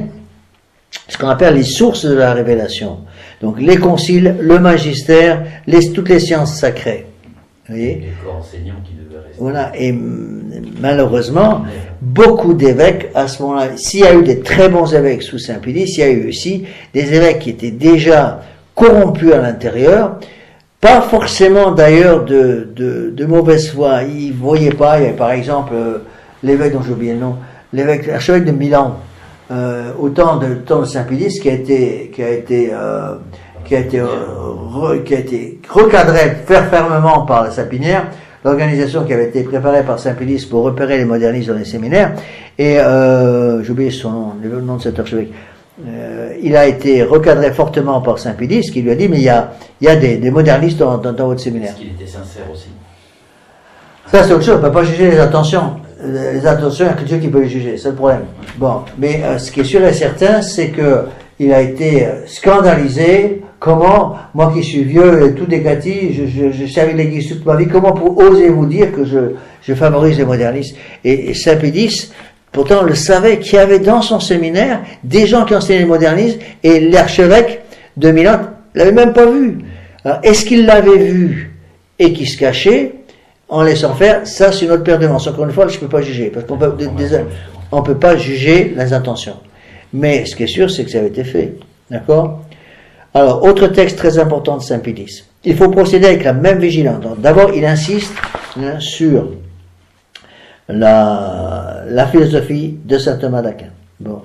ce qu'on appelle les sources de la révélation. Donc les conciles, le magistère, les, toutes les sciences sacrées. Vous voyez ? Les corps enseignants qui devaient rester. Voilà, et malheureusement, beaucoup d'évêques à ce moment-là, s'il y a eu des très bons évêques sous saint Pédis, il y a eu aussi des évêques qui étaient déjà corrompus à l'intérieur, pas forcément d'ailleurs de, de, de mauvaise foi. Ils ne voyaient pas, il y avait par exemple euh, l'évêque dont j'ai oublié le nom, l'évêque, l'archevêque de Milan, Euh, au temps de, temps de saint Pédis, qui a été, qui a été, euh, qui a été, euh, re, qui a été recadré faire fermement par la Sapinière, l'organisation qui avait été préparée par saint Pédis pour repérer les modernistes dans les séminaires, et euh, j'ai oublié son nom, le nom de cet archevêque. Euh, il a été recadré fortement par saint Pédis, qui lui a dit mais il y a, il y a des, des modernistes dans, dans, dans votre séminaire. Est-ce qu'il était sincère aussi? Ça c'est autre chose, on ne peut pas juger les intentions. Les intentions, il n'y a que Dieu qui peut les juger, c'est le problème. Bon, mais euh, ce qui est sûr et certain, c'est que il a été scandalisé. Comment, moi qui suis vieux et tout décati, je, je, je servis l'Église toute ma vie, comment pour oser vous dire que je, je favorise les modernistes? Et, et saint Pédis, pourtant, le savait qu'il y avait dans son séminaire des gens qui enseignaient le modernisme, et l'archevêque de Milan l'avait même pas vu. Alors, est-ce qu'il l'avait vu et qu'il se cachait en laissant faire? Ça, c'est une autre paire de manches. Encore une fois, je ne peux pas juger, parce qu'on peut, on peut pas juger les intentions. Mais ce qui est sûr, c'est que ça avait été fait. D'accord? Alors, autre texte très important de saint Pédis. Il faut procéder avec la même vigilance. D'abord, il insiste hein, sur la, la philosophie de saint Thomas d'Aquin. Bon.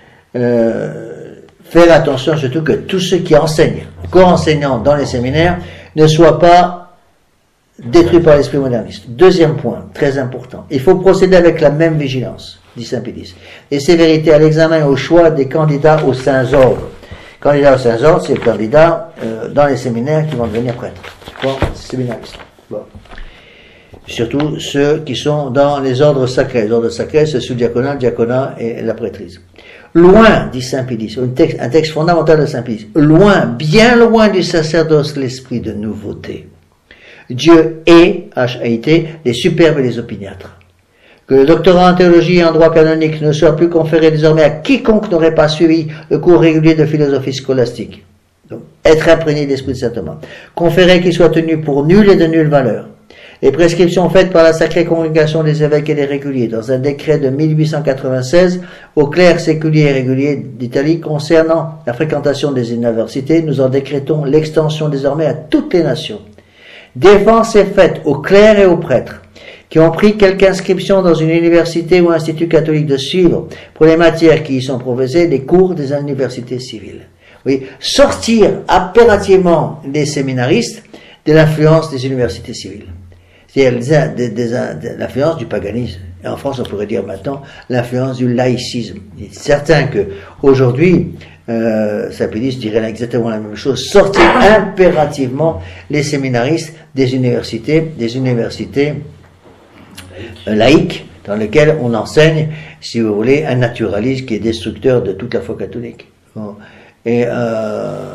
Euh, faire attention surtout que tous ceux qui enseignent, corps enseignants dans les séminaires, ne soient pas détruit par l'esprit moderniste. Deuxième point, très important. Il faut procéder avec la même vigilance, dit saint Pédis, et sévérité à l'examen et au choix des candidats aux saints ordres. Candidats aux saints ordres, c'est les candidats euh, dans les séminaires qui vont devenir prêtres. Bon, séminaristes. Bon. Surtout ceux qui sont dans les ordres sacrés. Les ordres sacrés, c'est sous diaconat, le diaconat et la prêtrise. Loin, dit saint Pédis, un texte, un texte fondamental de saint Pédis, loin, bien loin du sacerdoce, l'esprit de nouveauté. Dieu est, H A I T, les superbes et les opiniâtres. Que le doctorat en théologie et en droit canonique ne soit plus conféré désormais à quiconque n'aurait pas suivi le cours régulier de philosophie scolastique. Donc, être imprégné d'esprit de saint Thomas. Conféré qu'il soit tenu pour nul et de nulle valeur. Les prescriptions faites par la sacrée congrégation des évêques et des réguliers dans un décret de mille huit cent quatre-vingt-seize aux clercs séculiers et réguliers d'Italie concernant la fréquentation des universités, nous en décrétons l'extension désormais à toutes les nations. Défense est faite aux clercs et aux prêtres qui ont pris quelque inscription dans une université ou institut catholique de suivre pour les matières qui y sont professées des cours des universités civiles. Oui, sortir impérativement les séminaristes de l'influence des universités civiles. C'est-à-dire l'influence du paganisme. Et en France, on pourrait dire maintenant l'influence du laïcisme. Il est certain que aujourd'hui, Euh, saint Pédis dirait exactement la même chose, sortir impérativement les séminaristes des universités, des universités euh, laïques, dans lesquelles on enseigne, si vous voulez, un naturalisme qui est destructeur de toute la foi catholique. Bon. Et, euh,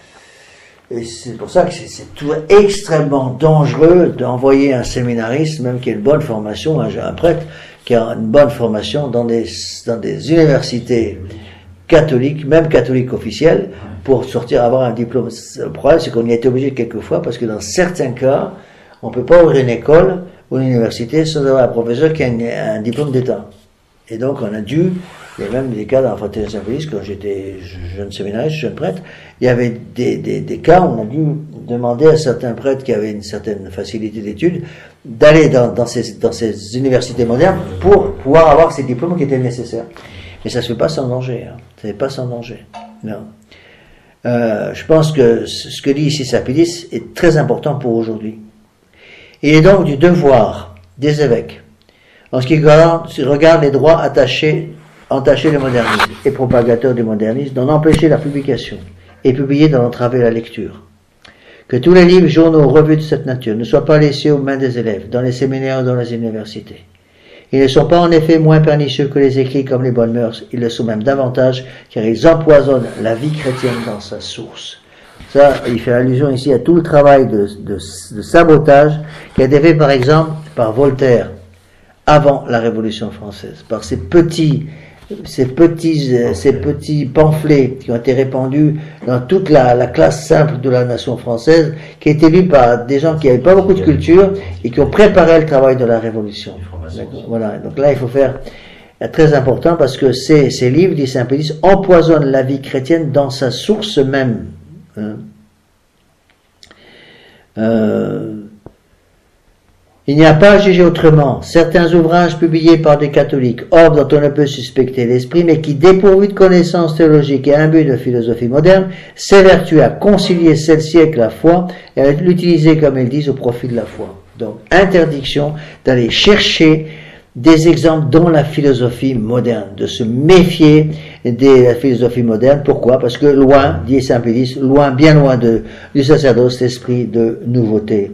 et c'est pour ça que c'est tout extrêmement dangereux d'envoyer un séminariste, même qui a une bonne formation, un, un prêtre, qui a une bonne formation dans des, dans des universités catholique, même catholique officiel, pour sortir, avoir un diplôme. Le problème, c'est qu'on y a été obligé quelquefois, parce que dans certains cas, on ne peut pas ouvrir une école ou une université sans avoir un professeur qui a un, un diplôme d'État. Et donc, on a dû, il y a même des cas dans la fraternité Saint-Pédis, quand j'étais jeune séminariste, jeune prêtre, il y avait des, des, des cas où on a dû demander à certains prêtres qui avaient une certaine facilité d'études d'aller dans, dans, ces, dans ces universités modernes pour pouvoir avoir ces diplômes qui étaient nécessaires. Mais ça ne se fait pas sans danger, hein. Ça ne se fait pas sans danger. Non. Euh, je pense que ce que dit ici Saint-Pédis est très important pour aujourd'hui. Il est donc du devoir des évêques, en ce qui regarde les droits attachés, entachés du modernisme et propagateurs du modernisme, d'en empêcher la publication et publier dans l'entraver la lecture. Que tous les livres, journaux, revues de cette nature ne soient pas laissés aux mains des élèves, dans les séminaires ou dans les universités. Ils ne sont pas en effet moins pernicieux que les écrits comme les bonnes mœurs, ils le sont même davantage, car ils empoisonnent la vie chrétienne dans sa source. Ça, il fait allusion ici à tout le travail de, de, de sabotage qui a été fait par exemple par Voltaire avant la Révolution française, par ces petits, ces petits, euh, ces petits pamphlets qui ont été répandus dans toute la, la classe simple de la nation française, qui étaient lus par des gens qui n'avaient pas beaucoup de culture et qui ont préparé le travail de la Révolution. Voilà. Donc là, il faut faire très important parce que ces, ces livres, dit Saint-Pédis, empoisonnent la vie chrétienne dans sa source même. Hein. Euh, il n'y a pas à juger autrement. Certains ouvrages publiés par des catholiques, ordre dont on ne peut suspecter l'esprit, mais qui, dépourvus de connaissances théologiques et imbus de philosophie moderne, s'évertuent à concilier celle-ci avec la foi et à l'utiliser, comme ils disent, au profit de la foi. Donc, interdiction d'aller chercher des exemples dans la philosophie moderne, de se méfier de la philosophie moderne. Pourquoi? Parce que loin, dit Saint-Pédis, loin, bien loin de, du sacerdoce, l'esprit de nouveauté.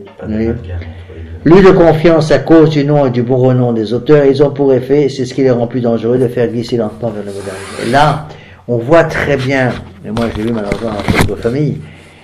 Lui de confiance à cause du nom et du bon renom des auteurs, ils ont pour effet, et c'est ce qui les rend plus dangereux, de faire glisser lentement vers le modernisme. Et là, on voit très bien, et moi j'ai vu malheureusement dans notre famille,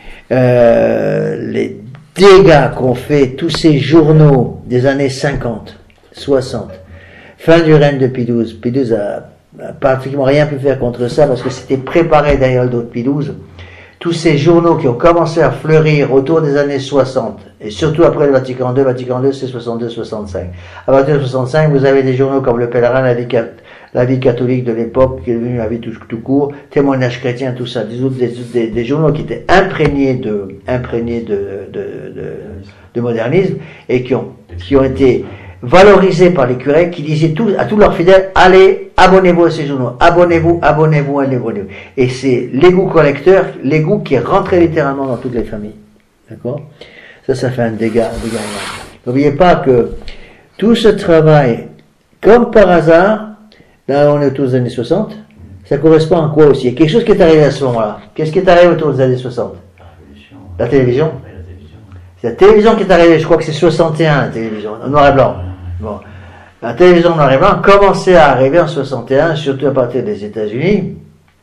euh, les dégâts qu'ont fait tous ces journaux des années cinquante, soixante, fin du règne de Pie douze. Pie douze a, a pratiquement rien pu faire contre ça parce que c'était préparé derrière le dos de Pie douze. Tous ces journaux qui ont commencé à fleurir autour des années soixante, et surtout après le Vatican deux, Vatican deux c'est soixante-deux soixante-cinq. À partir de soixante-cinq, vous avez des journaux comme Le Pèlerin, la vie, la vie catholique de l'époque, qui est devenue la vie tout, tout court, Témoignage chrétien, tout ça, des, des, des, des journaux qui étaient imprégnés de, imprégnés de, de, de, de modernisme, et qui ont, qui ont été valorisés par les curés, qui disaient tous, à tous leurs fidèles, allez, abonnez-vous à ces journaux, abonnez-vous, abonnez-vous, abonnez-vous. Et c'est l'égout collecteur, l'égout qui est rentré littéralement dans toutes les familles. D'accord? Ça, ça fait un dégât, un dégât énorme. N'oubliez pas que tout ce travail, comme par hasard, là on est autour des années soixante, ça correspond à quoi aussi? Il y a quelque chose qui est arrivé à ce moment-là. Qu'est-ce qui est arrivé autour des années soixante? La télévision. C'est la télévision qui est arrivée, je crois que c'est soixante et un, la télévision, en noir et blanc. Bon. La télévision noir et blanc commençait à arriver en soixante et un, surtout à partir des États-Unis,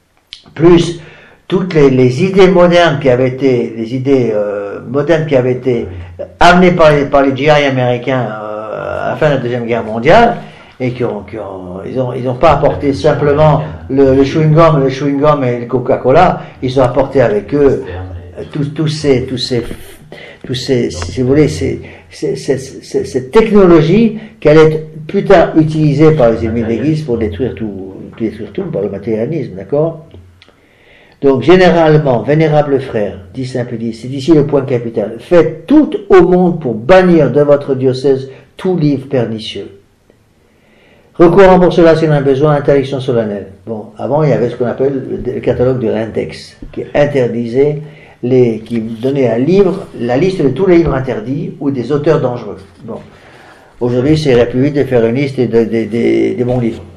plus toutes les, les idées modernes qui avaient été, les idées euh, modernes qui avaient été amenées par les, par les G I américains euh, à la fin de la Deuxième Guerre mondiale, et qui ont, qui ont, ils ont, ils ont pas apporté simplement le, le chewing-gum, le chewing-gum et le Coca-Cola, ils ont apporté avec eux euh, tous, tous ces, tous ces, tous ces, si vous voulez, ces, ces, ces, ces, cette technologie qui allait être plus tard utilisée par les ennemis de l'Église pour détruire tout, détruire tout par le matérialisme, d'accord? Donc, généralement, vénérables frères, dit Saint-Pédis, c'est ici le point capital, faites tout au monde pour bannir de votre diocèse tout livre pernicieux. Recourant pour cela, s'il en a besoin, interdiction solennelle. Bon, avant, il y avait ce qu'on appelle le catalogue de l'index, qui interdisait les, qui donnait un livre, la liste de tous les livres interdits ou des auteurs dangereux. Bon. Aujourd'hui, c'est irait plus vite de faire une liste des de, de, de, de bons livres.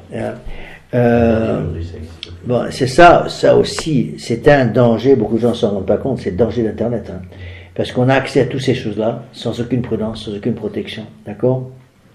Euh, bon, c'est ça, ça aussi, c'est un danger, beaucoup de gens ne s'en rendent pas compte, c'est le danger d'Internet. Hein, parce qu'on a accès à toutes ces choses-là, sans aucune prudence, sans aucune protection. D'accord?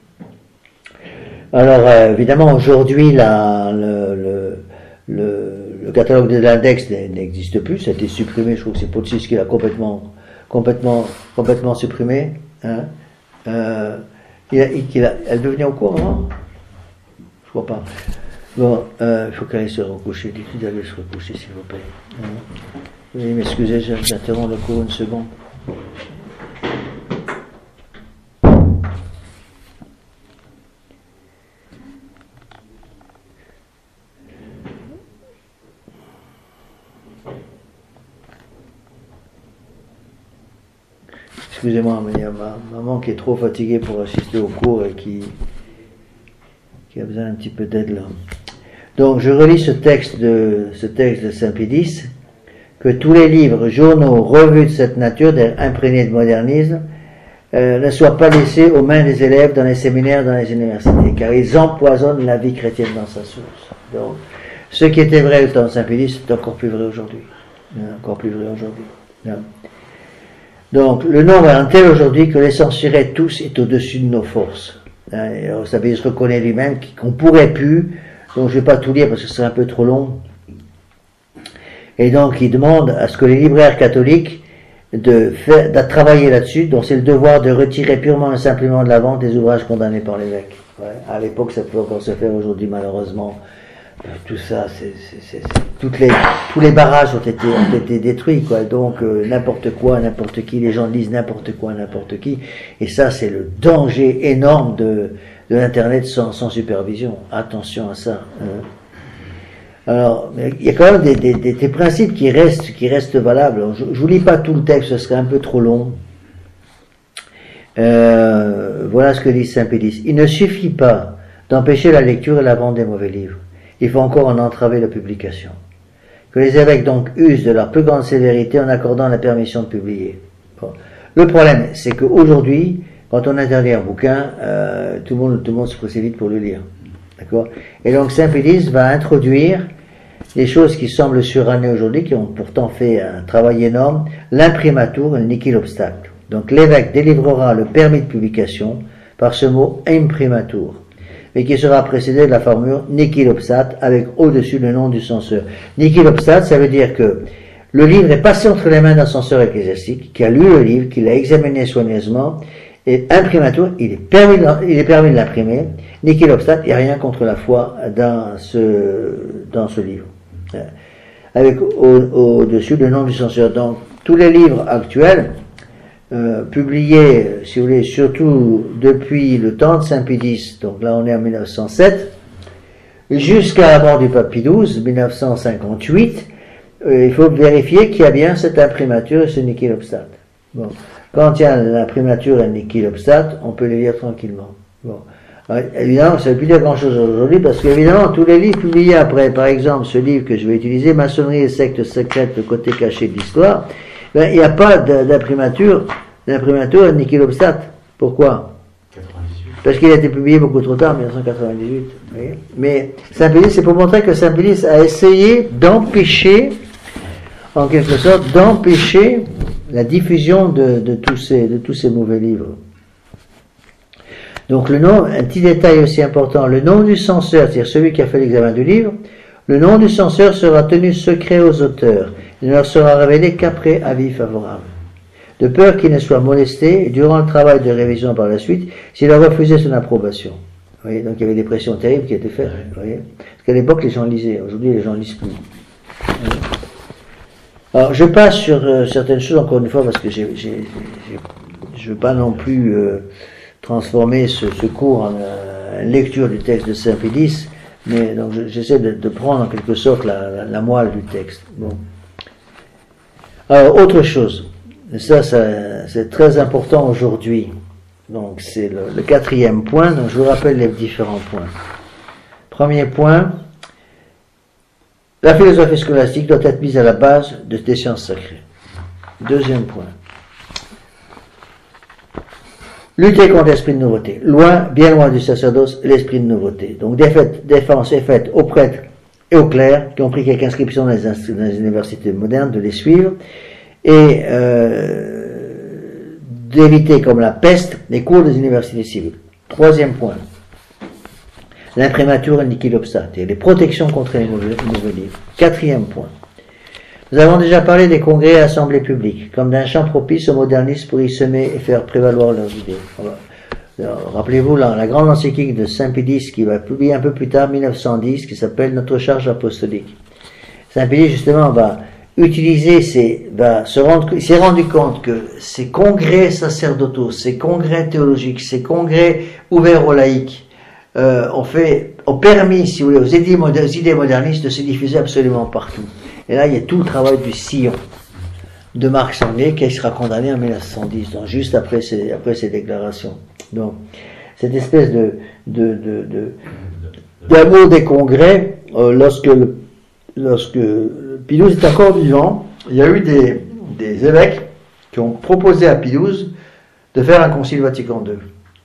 Alors, euh, évidemment, aujourd'hui, la, le, le, le, le catalogue de l'index n'existe plus, ça a été supprimé, je trouve que c'est Potsis qui l'a complètement, complètement, complètement supprimé. Hein. Euh, il a, il a, elle veut venir au cours avant? Je crois pas. Bon, euh, il faut qu'elle aille se recoucher, dites-lui d'aller se recoucher, s'il vous plaît. Hein. Veuillez m'excuser, j'interromps le cours une seconde. Excusez-moi, mais il y a ma maman qui est trop fatiguée pour assister au cours et qui, qui a besoin un petit peu d'aide là. Donc je relis ce texte de, ce texte de Saint Pédis, que tous les livres, journaux, revues de cette nature, imprégnés de modernisme, euh, ne soient pas laissés aux mains des élèves dans les séminaires, dans les universités, car ils empoisonnent la vie chrétienne dans sa source. Donc, ce qui était vrai au temps de Saint Pédis, c'est encore plus vrai aujourd'hui. Encore plus vrai aujourd'hui. Donc, le nombre est un tel aujourd'hui que les censurer tous est au-dessus de nos forces. Saint Pédis reconnaît lui-même qu'on pourrait plus, donc je ne vais pas tout lire parce que ce serait un peu trop long. Et donc, il demande à ce que les libraires catholiques de faire, de travailler là-dessus, donc c'est le devoir de retirer purement et simplement de la vente des ouvrages condamnés par l'évêque. Ouais. À l'époque, ça peut encore se faire, aujourd'hui, malheureusement. Tout ça, c'est, c'est, c'est, c'est, toutes les, tous les barrages ont été, ont été détruits, quoi. Donc, euh, n'importe quoi, n'importe qui, les gens lisent n'importe quoi, n'importe qui. Et ça, c'est le danger énorme de, de l'Internet sans, sans supervision. Attention à ça. Hein. Alors, il y a quand même des, des, des, des principes qui restent, qui restent valables. Je ne vous lis pas tout le texte, ce serait un peu trop long. Euh, voilà ce que dit Saint Pédis. Il ne suffit pas d'empêcher la lecture et la vente des mauvais livres. Il faut encore en entraver la publication. Que les évêques donc usent de leur plus grande sévérité en accordant la permission de publier. Bon. Le problème, c'est qu'aujourd'hui, quand on interdit un bouquin, euh, tout le monde, tout le monde se précipite pour le lire. D'accord ? Et donc Saint Pédis va introduire des choses qui semblent surannées aujourd'hui, qui ont pourtant fait un travail énorme, l'imprimatur et niquer l'obstacle. Donc l'évêque délivrera le permis de publication par ce mot imprimatur, mais qui sera précédé de la formule niquer l'obstat avec au-dessus le nom du censeur. Niquer l'obstat, ça veut dire que le livre est passé entre les mains d'un censeur ecclésiastique qui a lu le livre, qui l'a examiné soigneusement, et imprimatur, il est permis de, il est permis de l'imprimer. Niquer l'obstat, il n'y a rien contre la foi dans ce, dans ce livre. Avec au, au-dessus le nom du censeur. Donc, tous les livres actuels, euh, publiés, si vous voulez, surtout depuis le temps de Saint Pédis, donc là on est en mille neuf cent sept, jusqu'à la mort du pape Pie douze, mille neuf cent cinquante-huit, euh, il faut vérifier qu'il y a bien cette imprimatur et ce niquer l'obstat. Bon. Quand il y a l'imprimatur et le niquer l'obstat, on peut les lire tranquillement. Bon. Alors, évidemment, ça ne veut plus dire grand-chose aujourd'hui, parce qu'évidemment, tous les livres publiés après, par exemple, ce livre que je vais utiliser, Maçonnerie et sectes secrètes, le côté caché de l'histoire, ben, il n'y a pas d'imprimatur, d'imprimatur et de niquer l'obstat. Pourquoi ? quatre-vingt-dix-huit. Parce qu'il a été publié beaucoup trop tard, en mille neuf cent quatre-vingt-dix-huit. Vous voyez ? Mais Saint Pédis, c'est pour montrer que Saint Pédis a essayé d'empêcher, en quelque sorte, d'empêcher la diffusion de, de, tous ces, de tous ces mauvais livres. Donc le nom, un petit détail aussi important, le nom du censeur, c'est-à-dire celui qui a fait l'examen du livre, le nom du censeur sera tenu secret aux auteurs. Il ne leur sera révélé qu'après avis favorable. De peur qu'il ne soit molesté durant le travail de révision par la suite, s'il a refusé son approbation. Vous voyez, donc il y avait des pressions terribles qui étaient faites. Vous voyez, parce qu'à l'époque les gens lisaient, aujourd'hui les gens lisent plus. Alors je passe sur euh, certaines choses encore une fois parce que j'ai, j'ai, j'ai, je ne veux pas non plus euh, transformer ce, ce cours en euh, lecture du texte de Saint Pédis, mais donc je, j'essaie de, de prendre en quelque sorte la, la, la moelle du texte. Bon. Alors autre chose, ça, ça c'est très important aujourd'hui. Donc c'est le, le quatrième point. Donc je vous rappelle les différents points. Premier point. La philosophie scolastique doit être mise à la base de, des sciences sacrées. Deuxième point. Lutter contre l'esprit de nouveauté. Loin, bien loin du sacerdoce, l'esprit de nouveauté. Donc défense est faite aux prêtres et aux clercs qui ont pris quelques inscriptions dans les, dans les universités modernes de les suivre et euh, d'éviter comme la peste les cours des universités civiles. Troisième point. L'imprimatur et le niquer l'obstat, et les protections contre les mauvais, mauvais livres. Quatrième point. Nous avons déjà parlé des congrès et assemblées publiques, comme d'un champ propice aux modernistes pour y semer et faire prévaloir leurs idées. Alors, rappelez-vous la, la grande encyclique de Saint Pédis qui va publier un peu plus tard, mille neuf cent dix, qui s'appelle Notre charge apostolique. Saint Pédis, justement, va utiliser ces, va se rendre, il s'est rendu compte que ces congrès sacerdotaux, ces congrès théologiques, ces congrès ouverts aux laïcs, Euh, ont fait, ont permis, si vous voulez, aux idées, aux idées modernistes de se diffuser absolument partout. Et là, il y a tout le travail du sillon de Marc Sanguet qui sera condamné en mille neuf cent dix, donc juste après ces, après ces déclarations. Donc, cette espèce de, de, de, de, d'amour des congrès euh, lorsque, lorsque Pie douze est encore vivant, il y a eu des, des évêques qui ont proposé à Pie douze de faire un concile Vatican deux.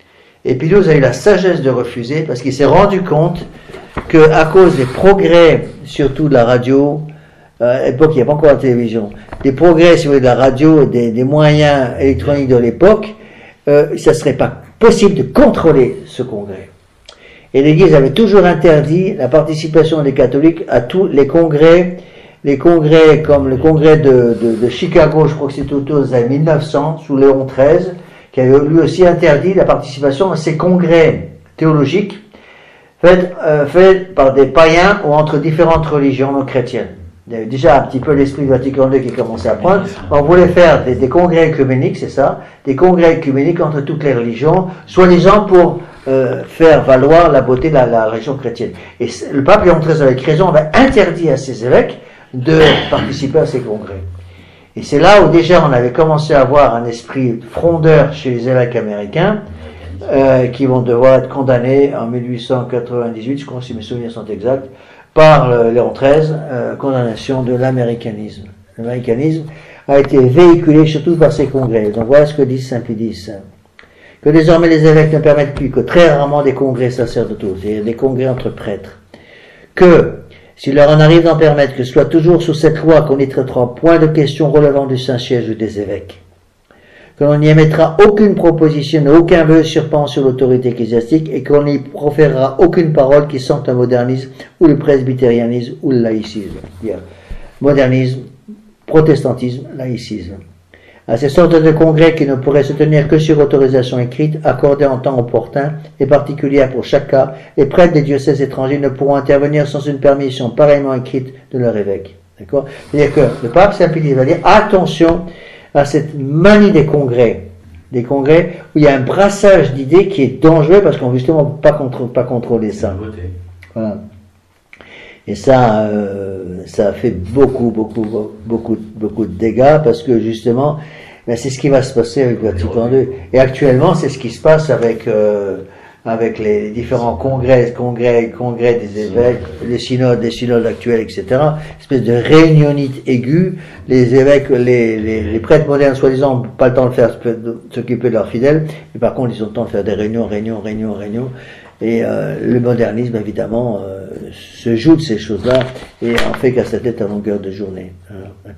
Et Pie douze a eu la sagesse de refuser parce qu'il s'est rendu compte qu'à cause des progrès, surtout de la radio, euh, à l'époque il n'y a pas encore la télévision, des progrès sur de la radio, des, des moyens électroniques de l'époque, euh, ça ne serait pas possible de contrôler ce congrès. Et l'Église avait toujours interdit la participation des catholiques à tous les congrès, les congrès comme le congrès de, de, de Chicago, je crois que c'était autour des années mille neuf cents, sous Léon treize, qui avait lui aussi interdit la participation à ces congrès théologiques faits, euh, faits par des païens ou entre différentes religions non chrétiennes. Il y avait déjà un petit peu l'esprit du Vatican deux qui commençait à prendre. On voulait faire des, des congrès œcuméniques, c'est ça, des congrès œcuméniques entre toutes les religions, soi-disant pour euh, faire valoir la beauté de la, la religion chrétienne. Et le pape Léon treize, avec raison, avait interdit à ses évêques de participer à ces congrès. Et c'est là où déjà on avait commencé à avoir un esprit frondeur chez les évêques américains, euh, qui vont devoir être condamnés en mille huit cent quatre-vingt-dix-huit, je crois si mes souvenirs sont exacts, par euh, Léon treize, euh, condamnation de l'américanisme. L'américanisme a été véhiculé surtout par ces congrès. Donc voilà ce que dit saint Pie dix. Que désormais les évêques ne permettent plus que très rarement des congrès sacerdotaux, c'est-à-dire des congrès entre prêtres. Que s'il leur en arrive d'en permettre, que ce soit toujours sous cette loi qu'on y traitera point de questions relevant du Saint-Siège ou des évêques, que l'on n'y émettra aucune proposition, aucun vœu surpend sur l'autorité ecclésiastique, et qu'on n'y proférera aucune parole qui sente le modernisme ou le presbytérianisme ou le laïcisme. Modernisme, protestantisme, laïcisme. À ces sortes de congrès qui ne pourraient se tenir que sur autorisation écrite, accordée en temps opportun et particulière pour chaque cas, les prêtres des diocèses étrangers ne pourront intervenir sans une permission pareillement écrite de leur évêque. D'accord ? C'est-à-dire que le pape Saint Pie dix va dire attention à cette manie des congrès, des congrès où il y a un brassage d'idées qui est dangereux parce qu'on justement ne peut pas, contr- pas contrôler ça. Voilà. Et ça, euh, ça a fait beaucoup, beaucoup, beaucoup, beaucoup de dégâts parce que justement, ben c'est ce qui va se passer avec Vatican deux. Et actuellement, c'est ce qui se passe avec euh, avec les différents congrès, congrès, congrès des évêques, les synodes, les synodes actuels, et cetera. Une espèce de réunionnite aiguë. Les évêques, les, les, les prêtres modernes, soi-disant, n'ont pas le temps de faire de s'occuper de leurs fidèles, mais par contre, ils ont le temps de faire des réunions, réunions, réunions, réunions. Et euh, le modernisme, évidemment, euh, se joue de ces choses-là et en fait qu'à sa tête à longueur de journée. Alors, d'accord ?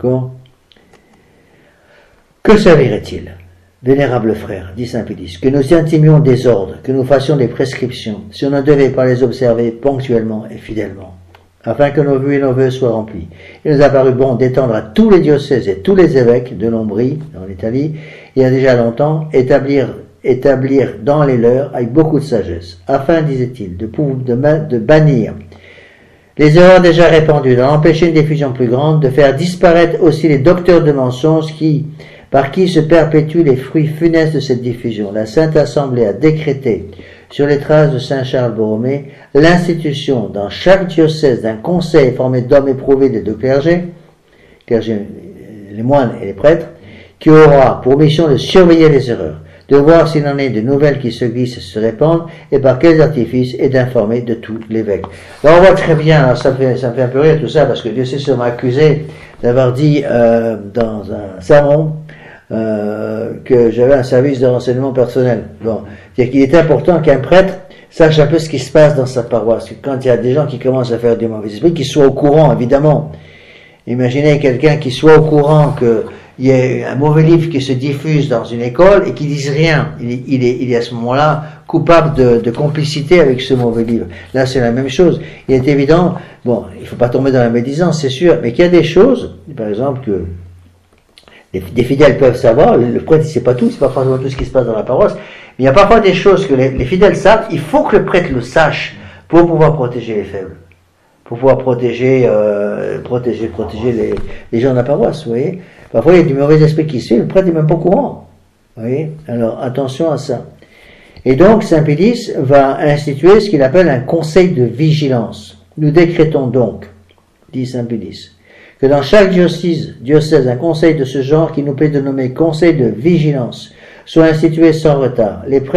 Que servirait-il ? Vénérable frère, dit saint Pie dix, que nous intimions des ordres, que nous fassions des prescriptions, si on ne devait pas les observer ponctuellement et fidèlement, afin que nos vues et nos vœux soient remplis. Il nous a paru bon d'étendre à tous les diocèses et tous les évêques de l'Ombrie, en Italie, il y a déjà longtemps, établir établir dans les leurs avec beaucoup de sagesse, afin, disait-il, de, de, de bannir les erreurs déjà répandues, d'en empêcher une diffusion plus grande, de faire disparaître aussi les docteurs de mensonges qui, par qui se perpétuent les fruits funestes de cette diffusion. La Sainte Assemblée a décrété, sur les traces de saint Charles Borromée, l'institution dans chaque diocèse d'un conseil formé d'hommes éprouvés des deux clergés, clergés, les moines et les prêtres, qui aura pour mission de surveiller les erreurs, de voir s'il en est de nouvelles qui se glissent et se répandent, et par quels artifices, et d'informer de tout l'évêque. Alors on voit très bien, alors ça, me fait, ça me fait un peu rire tout ça, parce que Dieu sait si on m'a accusé d'avoir dit euh, dans un sermon euh, que j'avais un service de renseignement personnel. Bon, c'est-à-dire qu'il est important qu'un prêtre sache un peu ce qui se passe dans sa paroisse. Quand il y a des gens qui commencent à faire du mauvais esprit, qu'ils soient au courant, évidemment. Imaginez quelqu'un qui soit au courant que il y a un mauvais livre qui se diffuse dans une école et qui dise rien. Il est, il est, il est à ce moment-là coupable de, de complicité avec ce mauvais livre. Là, c'est la même chose. Il est évident, bon, il faut pas tomber dans la médisance, c'est sûr, mais qu'il y a des choses, par exemple, que les, des fidèles peuvent savoir, le prêtre ne sait pas tout, c'est pas forcément tout ce qui se passe dans la paroisse, mais il y a parfois des choses que les, les fidèles savent, il faut que le prêtre le sache pour pouvoir protéger les faibles. Pour pouvoir protéger, euh, protéger, protéger les, les gens de la paroisse, vous voyez. Parfois, il y a du mauvais esprit qui se fait, le prêtre n'est même pas au courant. Vous voyez. Alors, attention à ça. Et donc, saint Pie dix va instituer ce qu'il appelle un conseil de vigilance. Nous décrétons donc, dit saint Pie dix, que dans chaque diocèse, diocèse, un conseil de ce genre, qui nous plaît de nommer conseil de vigilance, soit institué sans retard. Les prêtres qui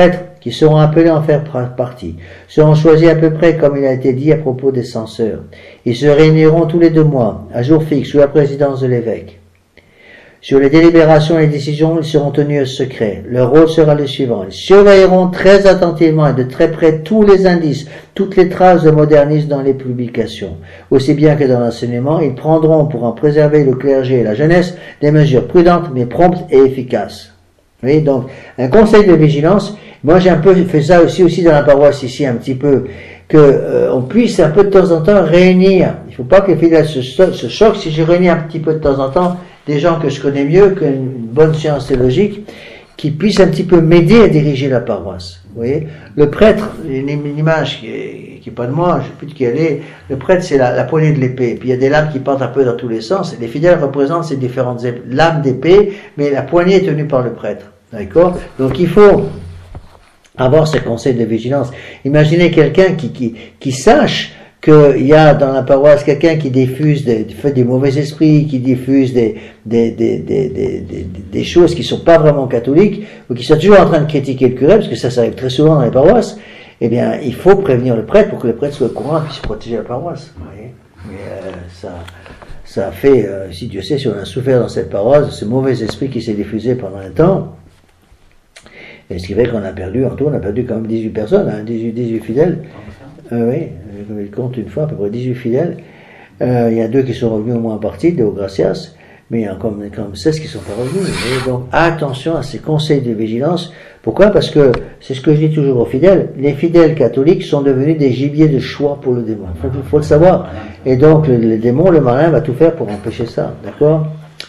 qui seront appelés à en faire partie, seront choisis à peu près comme il a été dit à propos des censeurs. Ils se réuniront tous les deux mois, à jour fixe, sous la présidence de l'évêque. Sur les délibérations et les décisions, ils seront tenus au secret. Leur rôle sera le suivant. Ils surveilleront très attentivement et de très près tous les indices, toutes les traces de modernisme dans les publications. Aussi bien que dans l'enseignement, ils prendront pour en préserver le clergé et la jeunesse des mesures prudentes mais promptes et efficaces. Oui, donc, un conseil de vigilance. Moi, j'ai un peu fait ça aussi, aussi dans la paroisse ici, un petit peu, que euh, on puisse un peu de temps en temps réunir. Il ne faut pas que les fidèles se, se choquent si je réunis un petit peu de temps en temps des gens que je connais mieux, qu'une bonne science théologique, qui puissent un petit peu m'aider à diriger la paroisse. Vous voyez, le prêtre, une, une image qui est, qui est pas de moi, je sais plus de qui elle est. Le prêtre, c'est la, la poignée de l'épée. Puis il y a des lames qui partent un peu dans tous les sens. Et les fidèles représentent ces différentes lames d'épée, mais la poignée est tenue par le prêtre. D'accord? Donc il faut avoir ce conseil de vigilance. Imaginez quelqu'un qui, qui, qui sache qu'il y a dans la paroisse quelqu'un qui diffuse des, fait des mauvais esprits, qui diffuse des, des, des, des, des, des, des choses qui sont pas vraiment catholiques, ou qui sont toujours en train de critiquer le curé, parce que ça, ça arrive très souvent dans les paroisses, eh bien, il faut prévenir le prêtre pour que le prêtre soit au courant et puisse protéger la paroisse. Vous voyez? Mais, euh, ça, ça a fait, euh, si Dieu sait, si on a souffert dans cette paroisse de ce mauvais esprit qui s'est diffusé pendant un temps, et ce qui fait qu'on a perdu, en tout, on a perdu quand même dix-huit personnes, hein, dix-huit, dix-huit fidèles. Euh, oui, je compte une fois, à peu près dix-huit fidèles. Euh, il y a deux qui sont revenus au moins en partie, Deo Gracias, mais il y en a quand même, quand même seize qui ne sont pas revenus. Et donc, attention à ces conseils de vigilance. Pourquoi? Parce que, c'est ce que je dis toujours aux fidèles, les fidèles catholiques sont devenus des gibiers de choix pour le démon. Il faut, faut le savoir. Et donc, le, le démon, le malin, va tout faire pour empêcher ça. D'accord?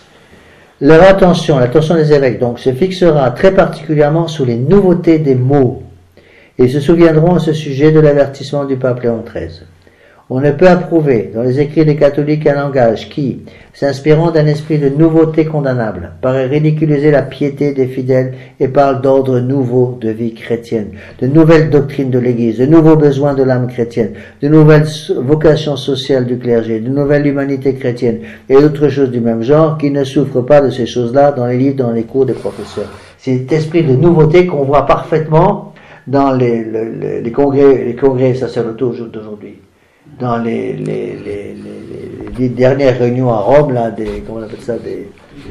Leur attention, l'attention des évêques, donc, se fixera très particulièrement sur les nouveautés des mots. Et ils se souviendront à ce sujet de l'avertissement du pape Léon treize. On ne peut approuver dans les écrits des catholiques un langage qui, s'inspirant d'un esprit de nouveauté condamnable, paraît ridiculiser la piété des fidèles et parle d'ordre nouveau de vie chrétienne, de nouvelles doctrines de l'Église, de nouveaux besoins de l'âme chrétienne, de nouvelles vocations sociales du clergé, de nouvelle humanité chrétienne et d'autres choses du même genre qui ne souffrent pas de ces choses-là dans les livres, dans les cours des professeurs. C'est cet esprit de nouveauté qu'on voit parfaitement dans les, les, les congrès, les congrès sacerdotaux d'aujourd'hui. Dans les, les, les, les, les dernières réunions à Rome, là, des, comment on appelle ça, des,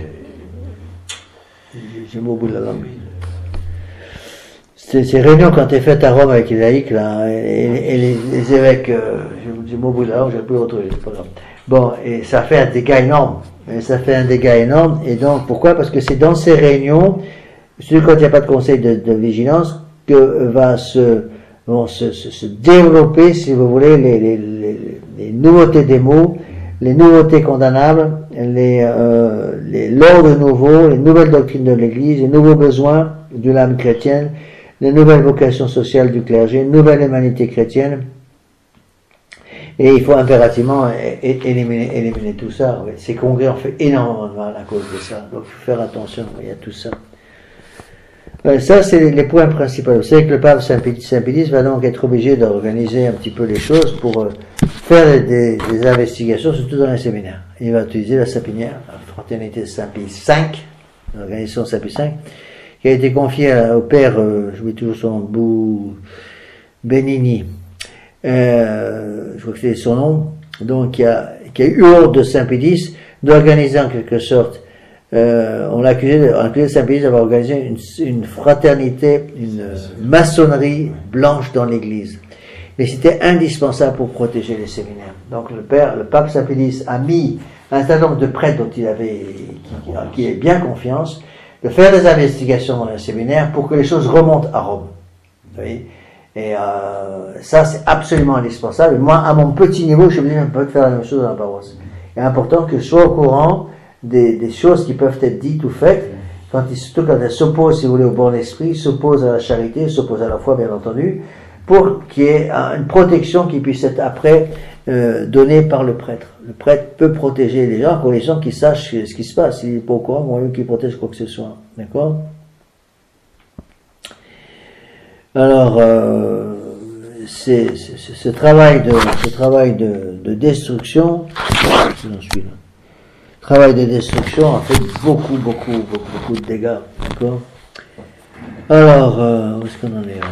j'ai mot au bout de la langue. Ces, ces réunions quand elles faites à Rome avec les laïcs, là, et, et les, les évêques, euh, j'ai mot au bout de la langue, j'ai plus le retrouver, c'est pas grave. Bon, et ça fait un dégât énorme. Et ça fait un dégât énorme, et donc, pourquoi? Parce que c'est dans ces réunions, surtout quand il n'y a pas de conseil de, de vigilance, que va se, vont se, se, se développer, si vous voulez, les, les, les, les nouveautés des mots, les nouveautés condamnables, les, euh, les l'ordre nouveau, les nouvelles doctrines de l'Église, les nouveaux besoins de l'âme chrétienne, les nouvelles vocations sociales du clergé, une nouvelle humanité chrétienne. Et il faut impérativement éliminer, éliminer tout ça. Ouais. Ces congrès ont fait énormément de mal à cause de ça. Donc il faut faire attention, il y a tout ça. Ça, c'est les points principaux. Vous savez que le pape Saint-Pédis va donc être obligé d'organiser un petit peu les choses pour euh, faire des, des investigations, surtout dans les séminaires. Il va utiliser la sapinière, la fraternité de Saint-Pie cinq, l'organisation Saint-Pie cinq, qui a été confiée au père, euh, je mets toujours son nom, Bou Benigni, euh, je crois que c'est son nom, donc qui a, qui a eu ordre de Saint-Pédis d'organiser en quelque sorte. Euh, on l'a accusé, on accusé Saint-Pédis d'avoir organisé une, une fraternité, une maçonnerie blanche dans l'église. Mais c'était indispensable pour protéger les séminaires. Donc le père, le pape Saint-Pédis a mis un certain nombre de prêtres dont il avait, qui, qui avait bien confiance, de faire des investigations dans les séminaires pour que les choses remontent à Rome. Vous voyez? Et euh, ça, c'est absolument indispensable. Et moi, à mon petit niveau, je suis obligé de faire la même chose dans la paroisse. Il est important que je sois au courant Des, des choses qui peuvent être dites ou faites, quand ils, surtout quand elles s'opposent, si vous voulez, au bon esprit, s'opposent à la charité, s'opposent à la foi, bien entendu, pour qu'il y ait une protection qui puisse être après euh, donnée par le prêtre. Le prêtre peut protéger les gens pour les gens qui sachent ce qui se passe. S'il n'est pas au courant, moi, lui qui protège quoi que ce soit. D'accord? Alors, euh, c'est, c'est, ce travail de, ce travail de, de destruction, j'en suis là. Travail de destruction a fait beaucoup, beaucoup, beaucoup, beaucoup de dégâts, d'accord? Alors, euh, où est-ce qu'on en est là?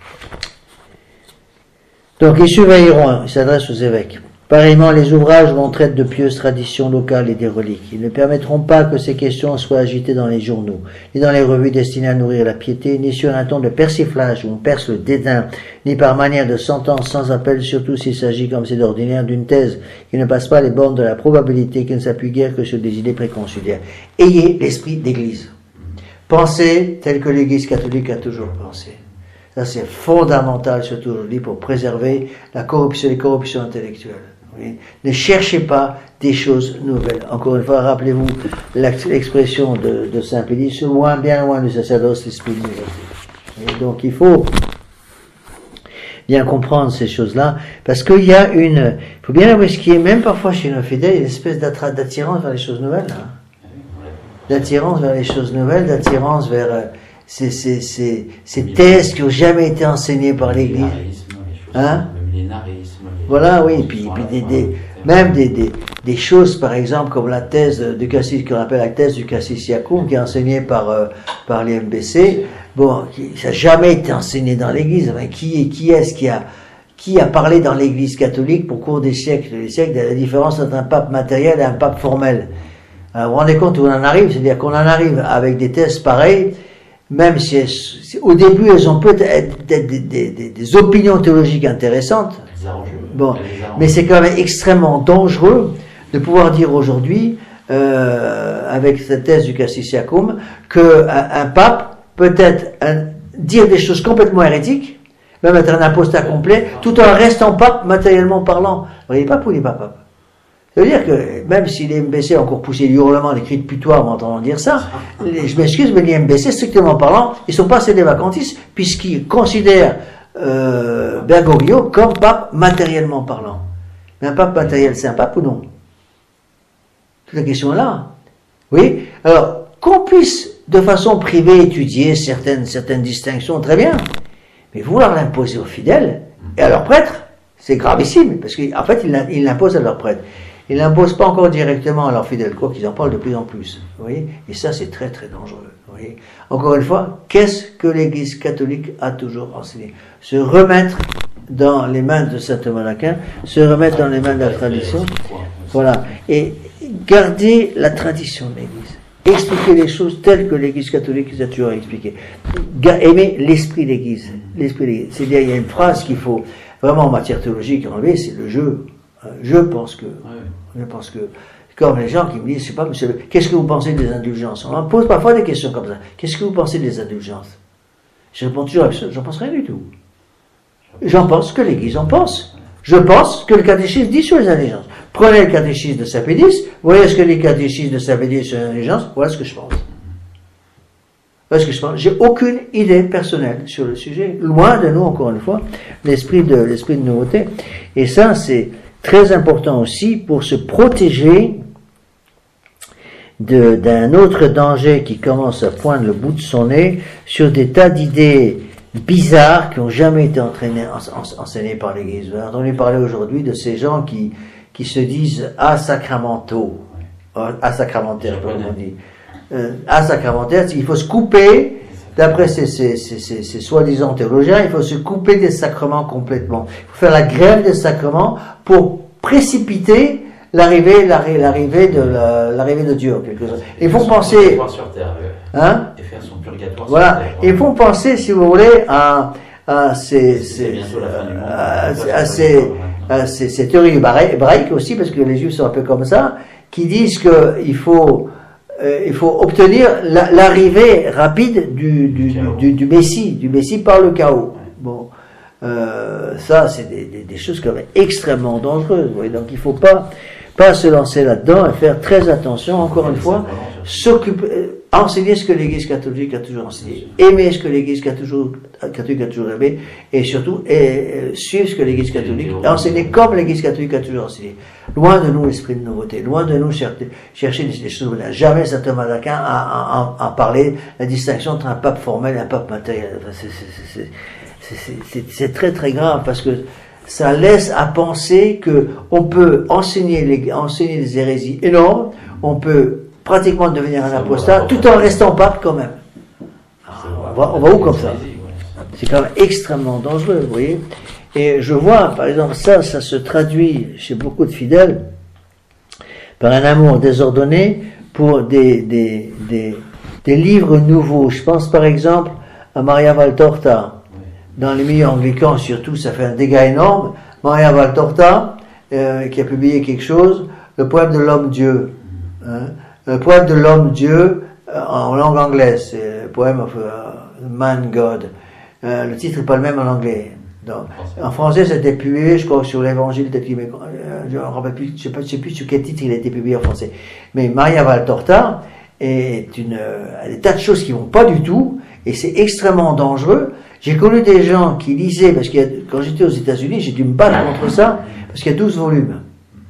Donc, ils surveilleront, il s'adresse aux évêques. Pareillement, les ouvrages où on traite de pieuses traditions locales et des reliques. Ils ne permettront pas que ces questions soient agitées dans les journaux, ni dans les revues destinées à nourrir la piété, ni sur un ton de persiflage où on perce le dédain, ni par manière de sentence sans appel, surtout s'il s'agit, comme c'est d'ordinaire, d'une thèse qui ne passe pas les bornes de la probabilité, qui ne s'appuie guère que sur des idées préconçues. Ayez l'esprit d'Église. Pensez tel que l'Église catholique a toujours pensé. Ça, c'est fondamental, surtout aujourd'hui, pour préserver la corruption, les corruptions intellectuelles. Oui. Ne cherchez pas des choses nouvelles. Encore une fois, rappelez-vous l'expression de, de Saint Pédis, loin, bien loin du sacerdoce, l'esprit de nouveauté. Donc, il faut bien comprendre ces choses-là, parce qu'il y a une, il faut bien avouer ce qui est, même parfois chez nos fidèles, une espèce d'attirance vers les choses nouvelles, hein. D'attirance vers les choses nouvelles, d'attirance vers euh, ces, ces, ces, ces thèses qui n'ont jamais été enseignées par l'Église. Hein? Voilà, oui, et puis, puis des, des, même des, des, des choses, par exemple, comme la thèse du Cassis, qu'on appelle la thèse du Cassis Yacoum, qui est enseignée par, euh, par les M B C. Bon, qui, ça n'a jamais été enseigné dans l'Église. Enfin, qui, qui est-ce qui a, qui a parlé dans l'Église catholique au cours des siècles, des siècles, de la différence entre un pape matériel et un pape formel? Alors, vous vous rendez compte où on en arrive? C'est-à-dire qu'on en arrive avec des thèses pareilles, même si, elles, si au début elles ont peut-être des, des, des, des opinions théologiques intéressantes, bon, mais c'est quand même extrêmement dangereux de pouvoir dire aujourd'hui, euh, avec cette thèse du Cassis Yacoum, qu'un un pape peut être un, dire des choses complètement hérétiques, même être un apostat complet, tout en restant pape matériellement parlant. Vous voyez, pape ou il n'est pas pape? Ça veut dire que, même si les M B C ont encore poussé les hurlements, les cris de putois en m'entendant dire ça, les, je m'excuse, mais les M B C, strictement parlant, ils ne sont pas assez des vacantistes, puisqu'ils considèrent euh, Bergoglio comme pape matériellement parlant. Mais un pape matériel, c'est un pape ou non? Toute la question est là. Oui? Alors, qu'on puisse, de façon privée, étudier certaines, certaines distinctions, très bien. Mais vouloir l'imposer aux fidèles et à leurs prêtres, c'est gravissime, parce qu'en fait, ils l'imposent à leurs prêtres. Ils ne l'imposent pas encore directement à leurs fidèles, quoi qu'ils en parlent de plus en plus. Vous voyez? Et ça, c'est très très dangereux. Vous voyez? Encore une fois, qu'est-ce que l'Église catholique a toujours enseigné? Se remettre dans les mains de saint Thomas d'Aquin, se remettre dans les mains de la tradition. Voilà. Et garder la tradition de l'Église. Expliquer les choses telles que l'Église catholique les a toujours expliquées. Aimer l'esprit de l'Église. L'esprit de l'Église. C'est-à-dire, il y a une phrase qu'il faut vraiment en matière théologique enlever, c'est le jeu. Je pense que, je pense que, comme les gens qui me disent, je sais pas, monsieur, qu'est-ce que vous pensez des indulgences? On me pose parfois des questions comme ça. Qu'est-ce que vous pensez des indulgences? Je réponds toujours, j'en pense rien du tout. J'en pense que l'Église en pense. Je pense que le catéchisme dit sur les indulgences. Prenez le catéchisme de Saint Pédis, voyez ce que les catéchismes de Saint Pédis sur les indulgences, voilà ce que je pense. Voilà ce que je pense. J'ai aucune idée personnelle sur le sujet. Loin de nous, encore une fois, l'esprit de, l'esprit de nouveauté. Et ça, c'est très important aussi pour se protéger de, d'un autre danger qui commence à poindre le bout de son nez sur des tas d'idées bizarres qui n'ont jamais été entraînées, enseignées par l'Église. Vous avez entendu parler aujourd'hui de ces gens qui, qui se disent asacramentaux, asacramentaires, comme on dit. Euh, asacramentaires, il faut se couper, d'après ces, ces, ces, ces, ces soi-disant théologiens, il faut se couper des sacrements complètement. Il faut faire la grève des sacrements pour précipiter l'arrivée, l'arrivée de la, l'arrivée de Dieu, en quelque sorte. Ils font penser, hein, et faire son purgatoire. Voilà. Ils font penser, si vous voulez, à, à ces, ces, à, à ces, à ces, ces théories hébraïques aussi, parce que les Juifs sont un peu comme ça, qui disent que il faut Euh, il faut obtenir la, l'arrivée rapide du, du, du, du Messie, du Messie par le chaos. Bon, euh, ça, c'est des, des, des choses quand même extrêmement dangereuses. Oui. Donc, il ne faut pas, pas se lancer là-dedans et faire très attention, encore une fois, s'occuper, euh, enseigner ce que l'Église catholique a toujours enseigné, aimer ce que l'Église catholique a toujours aimé, et surtout et, euh, suivre ce que l'Église catholique a enseigné comme l'Église catholique a toujours enseigné. Loin de nous l'esprit de nouveauté, loin de nous chercher, chercher des choses nouvelles. Jamais saint Thomas d'Aquin a, a, a, a parlé de la distinction entre un pape formel et un pape matériel. Enfin, c'est, c'est, c'est, c'est, c'est, c'est très très grave parce que ça laisse à penser que on peut enseigner, les, enseigner des hérésies énormes, on peut pratiquement devenir un apostat tout en restant pape quand même. Ah, va, on va où comme ça? C'est quand même extrêmement dangereux, vous voyez. Et je vois, par exemple, ça, ça se traduit chez beaucoup de fidèles par un amour désordonné pour des, des, des, des livres nouveaux. Je pense par exemple à Maria Valtorta. Dans les milieux anglicans surtout, ça fait un dégât énorme. Maria Valtorta, euh, qui a publié quelque chose, le poème de l'homme-dieu. Hein, le poème de l'homme-dieu euh, en langue anglaise, c'est le poème of uh, Man God. Euh, le titre n'est pas le même en anglais. Donc, en français, c'était publié, je crois, sur l'évangile de Québec. Je ne me rappelle plus, je sais pas, je sais plus sur quel titre il a été publié en français. Mais Maria Valtorta est une, a des tas de choses qui vont pas du tout, et c'est extrêmement dangereux. J'ai connu des gens qui lisaient, parce que quand j'étais aux États-Unis, j'ai dû me battre contre ça, parce qu'il y a douze volumes.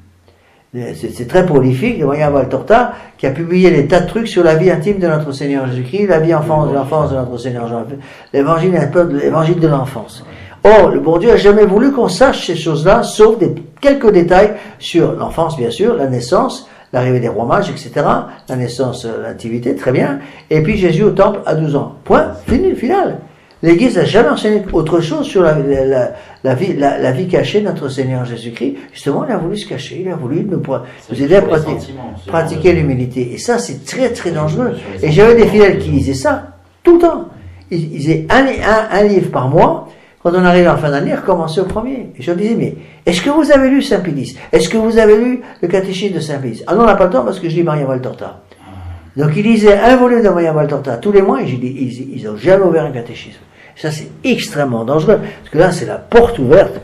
C'est, c'est très prolifique, Maria Valtorta, qui a publié des tas de trucs sur la vie intime de notre Seigneur Jésus-Christ, la vie enfance, de l'enfance de notre Seigneur Jésus-Christ, l'évangile, l'évangile de l'enfance. Or, le bon Dieu n'a jamais voulu qu'on sache ces choses-là, sauf des, quelques détails sur l'enfance, bien sûr, la naissance, l'arrivée des rois mages, et cetera, la naissance, l'intimité, très bien, et puis Jésus au temple à douze ans. Point, fini, final. L'Église n'a jamais enseigné autre chose sur la, la, la, la, vie, la, la vie cachée de notre Seigneur Jésus-Christ. Justement, il a voulu se cacher, il a voulu nous, nous aider à pratiquer, pratiquer l'humilité. Et ça, c'est très, très dangereux. Et j'avais des fidèles qui lisaient ça tout le temps. Ils, ils lisaient un, un, un livre par mois. Quand on arrive en fin d'année, recommencer au premier. Et je leur disais, mais est-ce que vous avez lu Saint-Pédis? Est-ce que vous avez lu le catéchisme de Saint-Pédis? Ah non, on n'a pas le temps parce que je lis Maria Valtorta. Donc ils lisaient un volume de Maria Valtorta tous les mois et ils n'ont jamais ouvert un catéchisme. Ça, c'est extrêmement dangereux, parce que là, c'est la porte ouverte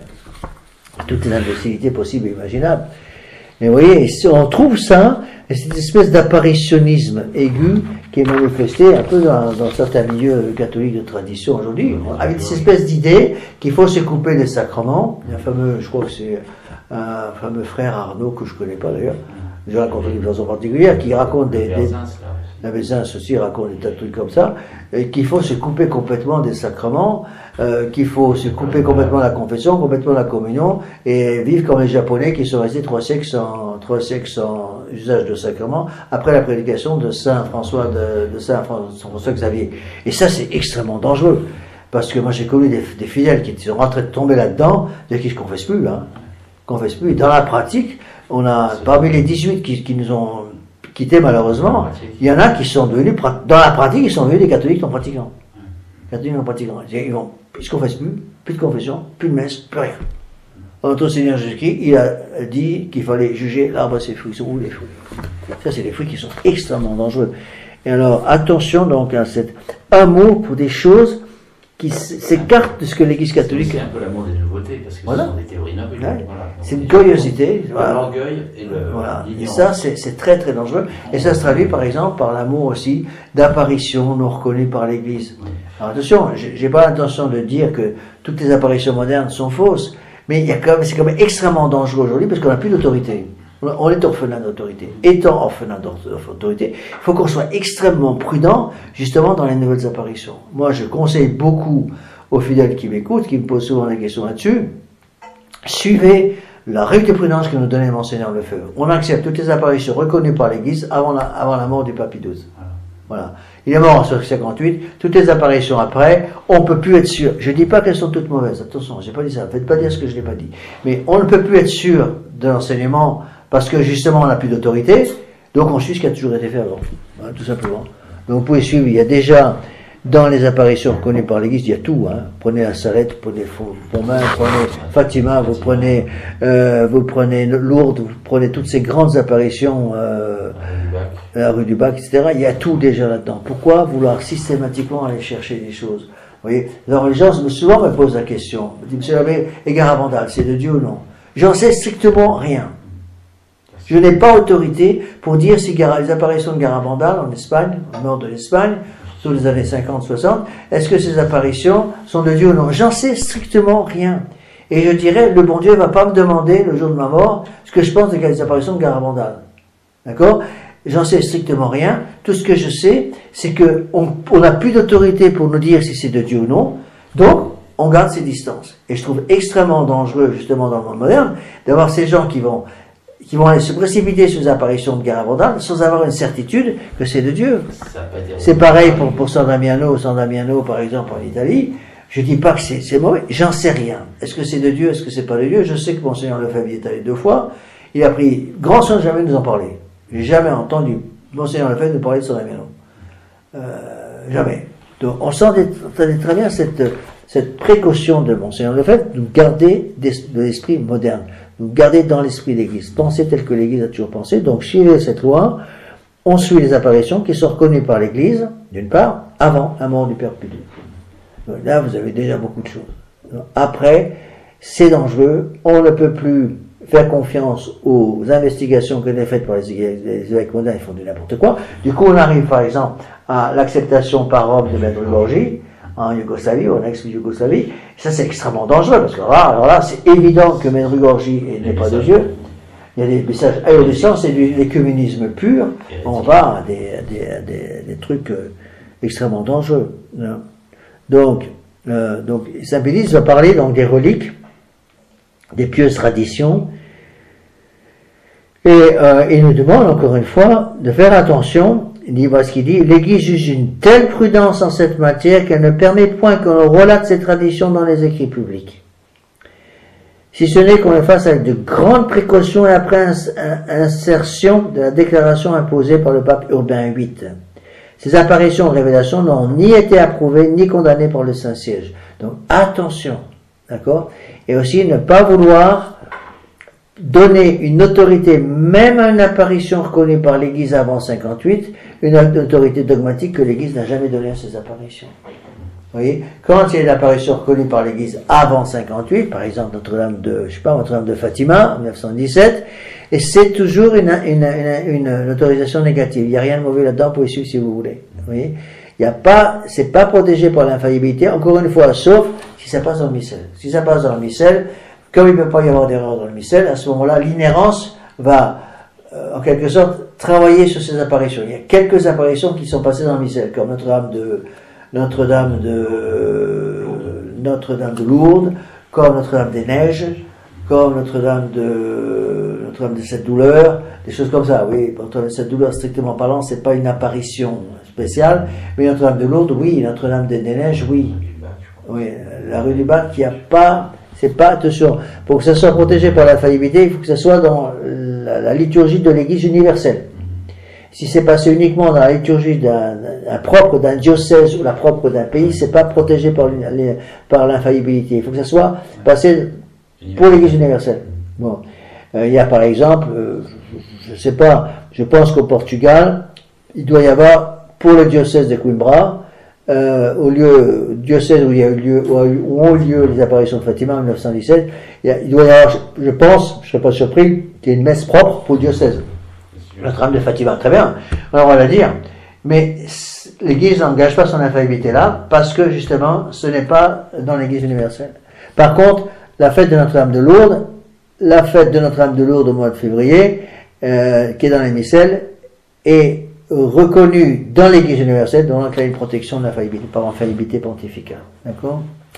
à toutes les imbécilités possibles et imaginables. Mais vous voyez, on trouve ça, cette espèce d'apparitionnisme aigu qui est manifesté un peu dans, dans certains milieux catholiques de tradition aujourd'hui, avec cette espèce d'idée qu'il faut se couper des sacrements. Il y a un fameux, je crois que c'est un fameux frère Arnaud, que je ne connais pas d'ailleurs, je raconte une façon particulière, qui raconte des... des la Bézins aussi raconte des tas de trucs comme ça, et qu'il faut se couper complètement des sacrements, euh, qu'il faut se couper complètement de la confession, complètement de la communion, et vivre comme les Japonais qui sont restés trois siècles sans, trois siècles sans usage de sacrement, après la prédication de Saint François, de, de Saint François Xavier. Et ça, c'est extrêmement dangereux, parce que moi j'ai connu des, des fidèles qui sont rentrés de tomber là-dedans, de qui ne se confessent plus, hein, confessent plus. Et dans la pratique, on a, parmi les dix-huit qui, qui nous ont quittés malheureusement, il y en a qui sont devenus, dans la pratique, ils sont devenus des catholiques non pratiquants. Catholiques non pratiquants. Ils vont, ils ne se confessent plus, plus de confession, plus de messe, plus rien. Notre Seigneur Jésus-Christ, il a dit qu'il fallait juger l'arbre à ses fruits. Ils sont où les fruits? Ça, c'est des fruits qui sont extrêmement dangereux. Et alors, attention donc à cet amour pour des choses qui s'écartent de ce que l'Église catholique... C'est un peu l'amour des nouveautés, parce que voilà. ce sont des théories nobles. Ouais. Voilà. C'est une curiosité. Voilà. L'orgueil et le... Voilà. Et ça, c'est très très dangereux. Et ça se traduit par exemple par l'amour aussi d'apparitions non reconnues par l'Église. Oui. Alors attention, j'ai pas l'intention de dire que toutes les apparitions modernes sont fausses, mais il y a quand même, c'est quand même extrêmement dangereux aujourd'hui parce qu'on n'a plus d'autorité. On est orphelin d'autorité. Étant orphelin d'autorité, il faut qu'on soit extrêmement prudent, justement, dans les nouvelles apparitions. Moi, je conseille beaucoup aux fidèles qui m'écoutent, qui me posent souvent des questions là-dessus, suivez la règle de prudence que nous donnait Monseigneur Lefebvre. On accepte toutes les apparitions reconnues par l'Église avant la, avant la mort du Pape Pie douze. Voilà. Il est mort en cinquante-huit, toutes les apparitions après, on ne peut plus être sûr. Je ne dis pas qu'elles sont toutes mauvaises, attention, j'ai pas dit ça, faites pas dire ce que je n'ai pas dit. Mais on ne peut plus être sûr de l'enseignement parce que justement on n'a plus d'autorité, donc on suit ce qui a toujours été fait avant, voilà, tout simplement. Donc vous pouvez suivre, il y a déjà dans les apparitions reconnues par l'Église, il y a tout, hein. Prenez la Salette, prenez Pomain, prenez Fatima, vous prenez, euh, vous prenez Lourdes, vous prenez toutes ces grandes apparitions, euh, la rue du Bac, et cetera. Il y a tout déjà là-dedans. Pourquoi vouloir systématiquement aller chercher des choses? Vous voyez, alors les gens souvent me posent la question, me disent, Monsieur l'abbé, et Garabandal, c'est de Dieu ou non? J'en sais strictement rien. Je n'ai pas autorité pour dire si les apparitions de Garabandal en Espagne, au nord de l'Espagne, sur les années cinquante soixante, est-ce que ces apparitions sont de Dieu ou non? J'en sais strictement rien. Et je dirais, le bon Dieu ne va pas me demander, le jour de ma mort, ce que je pense des apparitions de Garabandal. D'accord? J'en sais strictement rien. Tout ce que je sais, c'est que on n'a plus d'autorité pour nous dire si c'est de Dieu ou non. Donc, on garde ses distances. Et je trouve extrêmement dangereux, justement, dans le monde moderne, d'avoir ces gens qui vont, qui vont aller se précipiter sous apparitions de guerre abondante sans avoir une certitude que c'est de Dieu. C'est pareil pour, pour San Damiano, San Damiano par exemple en Italie. Je dis pas que c'est, c'est mauvais, j'en sais rien. Est-ce que c'est de Dieu, est-ce que c'est pas de Dieu? Je sais que Monseigneur Lefebvre y est allé deux fois. Il a pris grand soin de jamais nous en parler. J'ai jamais entendu Monseigneur Lefebvre nous parler de San Damiano. Euh, jamais. Donc on sent très bien cette, cette précaution de Monseigneur Lefebvre, de nous garder de l'esprit moderne, de nous garder dans l'esprit de l'Église, penser tel que l'Église a toujours pensé. Donc chez cette loi, on suit les apparitions qui sont reconnues par l'Église, d'une part, avant la mort du Père public. Donc là, vous avez déjà beaucoup de choses. Donc, après, c'est dangereux, on ne peut plus faire confiance aux investigations que sont faites par les, les évêques modernes, ils font du n'importe quoi. Du coup, on arrive par exemple à l'acceptation par Rome de Maître Gorgi en Yougoslavie, ou en ex-Yougoslavie. Ça, c'est extrêmement dangereux, parce que là, alors là, c'est évident que Maître Gorgi n'est pas de Dieu. Il y a des messages ahurdissants, c'est du l'écuménisme pur. On va à des, des, des, des trucs euh, extrêmement dangereux. Hein. Donc, euh, donc, Saint Pédis va parler donc des reliques, des pieuses traditions, et euh, il nous demande encore une fois de faire attention. Il dit, parce qu'il dit, l'Église juge une telle prudence en cette matière qu'elle ne permet point qu'on relate ces traditions dans les écrits publics. Si ce n'est qu'on le fasse avec de grandes précautions et après insertion de la déclaration imposée par le pape Urbain huit. Ces apparitions et révélations n'ont ni été approuvées ni condamnées par le Saint-Siège. Donc attention, d'accord? Et aussi ne pas vouloir donner une autorité, même à une apparition reconnue par l'Église avant cinquante-huit, une autorité dogmatique que l'Église n'a jamais donnée à ces apparitions. Vous voyez, quand il y a une apparition reconnue par l'Église avant cinquante-huit, par exemple Notre-Dame de, je sais pas, Notre-Dame de Fatima, en mille neuf cent dix-sept, et c'est toujours une, une, une, une, une autorisation négative. Il n'y a rien de mauvais là-dedans pour y suivre si vous voulez. Vous voyez, il n'y a pas, c'est pas protégé par l'infaillibilité, encore une fois, sauf si ça passe dans le missel. Si ça passe dans le missel, comme il ne peut pas y avoir d'erreur dans le missel, à ce moment-là, l'inhérence va, euh, en quelque sorte, travailler sur ces apparitions. Il y a quelques apparitions qui sont passées dans le missel, comme Notre-Dame de, Notre-Dame de, Notre-Dame de Lourdes, comme Notre-Dame des Neiges, comme Notre-Dame de, Notre-Dame de cette douleur, des choses comme ça. Oui, Notre-Dame de cette douleur, strictement parlant, c'est pas une apparition spéciale, mais Notre-Dame de Lourdes, oui, Notre-Dame des Neiges, oui. Oui, la rue du Bac, il n'y a pas, c'est pas, attention, pour que ça soit protégé par la faillibilité, il faut que ça soit dans la, la liturgie de l'Église universelle. Si c'est passé uniquement dans la liturgie d'un, d'un propre d'un diocèse ou la propre d'un pays, c'est pas protégé par, les, par l'infaillibilité. Il faut que ça soit passé pour l'Église universelle. Bon, euh, il y a par exemple, euh, je ne sais pas, je pense qu'au Portugal, il doit y avoir pour le diocèse de Coimbra, euh, au lieu diocèse où il y a eu lieu, où ont eu lieu les apparitions de Fatima en mille neuf cent dix-sept, il, y a, il doit y avoir, je pense, je ne serais pas surpris, qu'il y ait une messe propre pour le diocèse. Notre-Dame de Fatima, très bien, alors on va le dire. Mais l'Église n'engage pas son infaillibilité là, parce que justement, ce n'est pas dans l'Église universelle. Par contre, la fête de Notre-Dame de Lourdes, la fête de Notre-Dame de Lourdes au mois de février, euh, qui est dans les missels, est reconnue dans l'Église universelle, donc il y a une protection de l'infaillibilité, par infaillibilité pontificale. D'accord?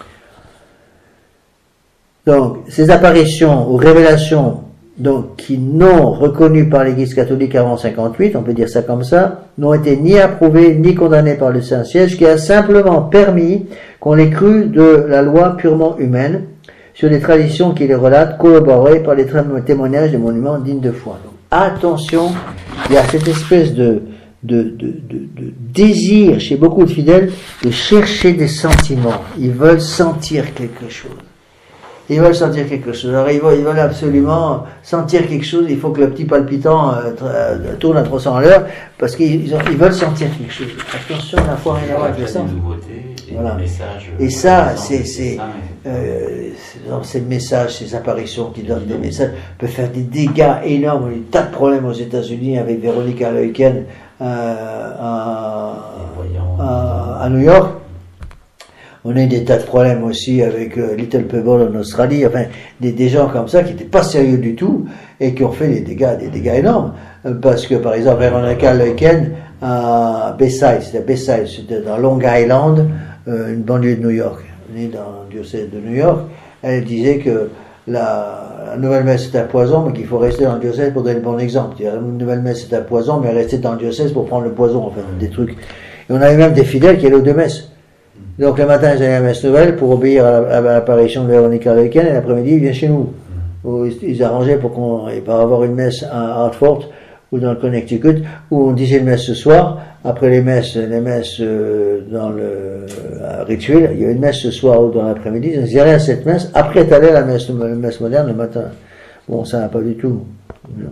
Donc, ces apparitions ou révélations donc qui n'ont reconnu par l'Église catholique avant cinquante-huit, on peut dire ça comme ça, n'ont été ni approuvés ni condamnés par le Saint-Siège, qui a simplement permis qu'on les crût de la loi purement humaine, sur des traditions qui les relatent, corroborées par les témoignages des monuments dignes de foi. Donc, attention, il y a cette espèce de, de, de, de, de désir chez beaucoup de fidèles de chercher des sentiments. Ils veulent sentir quelque chose. Ils veulent sentir quelque chose. Alors ils veulent, ils veulent absolument sentir quelque chose. Il faut que le petit palpitant euh, euh, tourne à trois cents à l'heure, parce qu'ils ils, ils veulent sentir quelque chose. Attention, la foi rien à voir avec ça. Voilà. Et ça, c'est c'est euh, ces messages, ces apparitions qui donnent des messages peuvent faire des dégâts énormes. Il y a des tas de problèmes aux États-Unis avec Véronica Leuken euh, à, à, à New York. On a eu des tas de problèmes aussi avec euh, Little Pebble en Australie, enfin, des, des gens comme ça qui n'étaient pas sérieux du tout et qui ont fait des dégâts, des dégâts énormes. Euh, parce que, par exemple, Veronica Leuken à Bayside, c'était Bayside, c'était dans Long Island, euh, une banlieue de New York, née dans le diocèse de New York, elle disait que la, la nouvelle messe est un poison, mais qu'il faut rester dans le diocèse pour donner le bon exemple. La nouvelle messe est un poison, mais rester dans le diocèse pour prendre le poison, enfin, des trucs. Et on avait même des fidèles qui allaient aux deux messes. Donc le matin, ils allaient à la messe nouvelle pour obéir à, à, à l'apparition de Véronique Harlequin, et l'après-midi, ils viennent chez nous. Où ils, ils arrangeaient pour qu'on ait pas avoir une messe à Hartford ou dans le Connecticut, où on disait une messe ce soir. Après les messes, les messes euh, dans le euh, rituel, il y a une messe ce soir ou dans l'après-midi. Ils allaient à cette messe. Après, ils allaient à la messe, la messe moderne le matin. Bon, ça n'a pas du tout. Non.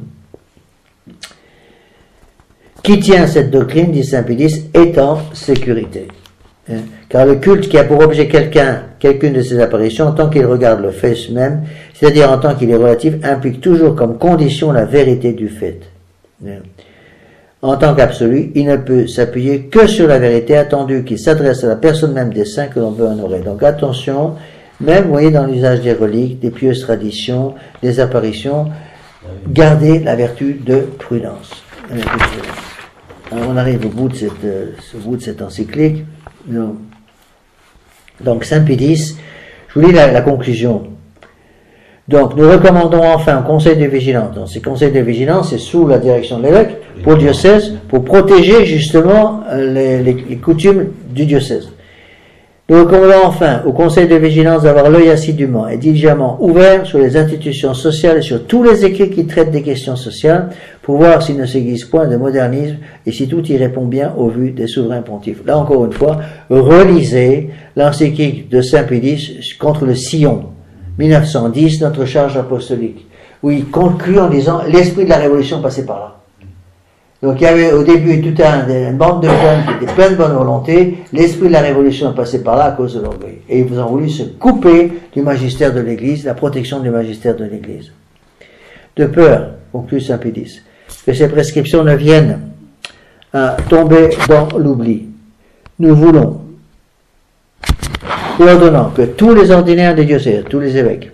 Qui tient cette doctrine, dit saint Pédis, est en sécurité. Hein? Car le culte qui a pour objet quelqu'un, quelqu'une de ses apparitions, en tant qu'il regarde le fait même, c'est-à-dire en tant qu'il est relatif, implique toujours comme condition la vérité du fait. Hein? En tant qu'absolu, il ne peut s'appuyer que sur la vérité, attendu qu'il s'adresse à la personne même des saints que l'on veut honorer. Donc attention, même, vous voyez, dans l'usage des reliques, des pieuses traditions, des apparitions, gardez la vertu de prudence. Alors on arrive au bout de cette, euh, au bout de cette encyclique. Non. Donc saint Pédis, je vous lis la, la conclusion. Donc nous recommandons enfin au conseil de vigilance. Donc ces conseils de vigilance, c'est sous la direction de l'évêque, pour le diocèse, pour protéger justement les, les, les coutumes du diocèse. Nous recommandons enfin au conseil de vigilance d'avoir l'œil assidûment et diligemment ouvert sur les institutions sociales et sur tous les écrits qui traitent des questions sociales pour voir s'il ne s'aiguise point de modernisme et si tout y répond bien au vu des souverains pontifes. Là encore une fois, relisez l'encyclique de saint Pédis contre le sillon, mille neuf cent dix, notre charge apostolique, où il conclut en disant l'esprit de la révolution passait par là. Donc il y avait au début toute un, une bande de jeunes qui étaient pleins de bonne volonté, l'esprit de la révolution est passé par là à cause de l'orgueil. Et ils ont voulu se couper du magistère de l'Église, la protection du magistère de l'Église. De peur, conclut saint Pédis, que ces prescriptions ne viennent à tomber dans l'oubli. Nous voulons, et ordonnant que tous les ordinaires des diocèses, tous les évêques,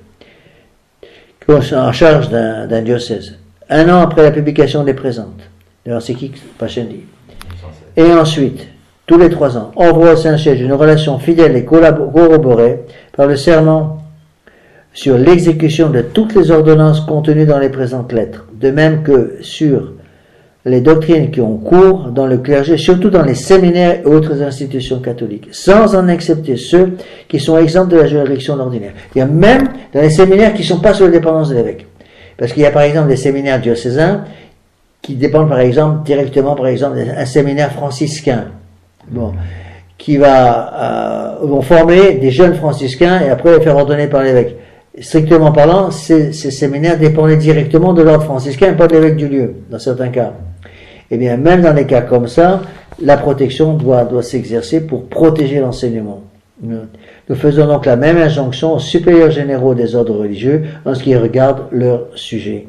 qui sont en charge d'un, d'un diocèse, un an après la publication des présentes, de l'encyclique Pascendi, et ensuite, tous les trois ans, envoie au Saint-Siège une relation fidèle et corroborée par le serment sur l'exécution de toutes les ordonnances contenues dans les présentes lettres, de même que sur les doctrines qui ont cours dans le clergé, surtout dans les séminaires et autres institutions catholiques, sans en accepter ceux qui sont exempts de la juridiction ordinaire. Il y a même dans les séminaires qui ne sont pas sous la dépendance de l'évêque. Parce qu'il y a par exemple des séminaires diocésains qui dépendent par exemple directement, par exemple, d'un séminaire franciscain, bon, qui va euh, vont former des jeunes franciscains et après les faire ordonner par l'évêque. Strictement parlant, ces, ces séminaires dépendaient directement de l'ordre franciscain et pas de l'évêque du lieu, dans certains cas. Eh bien, même dans les cas comme ça, la protection doit, doit s'exercer pour protéger l'enseignement. Nous faisons donc la même injonction aux supérieurs généraux des ordres religieux en ce qui regarde leur sujet.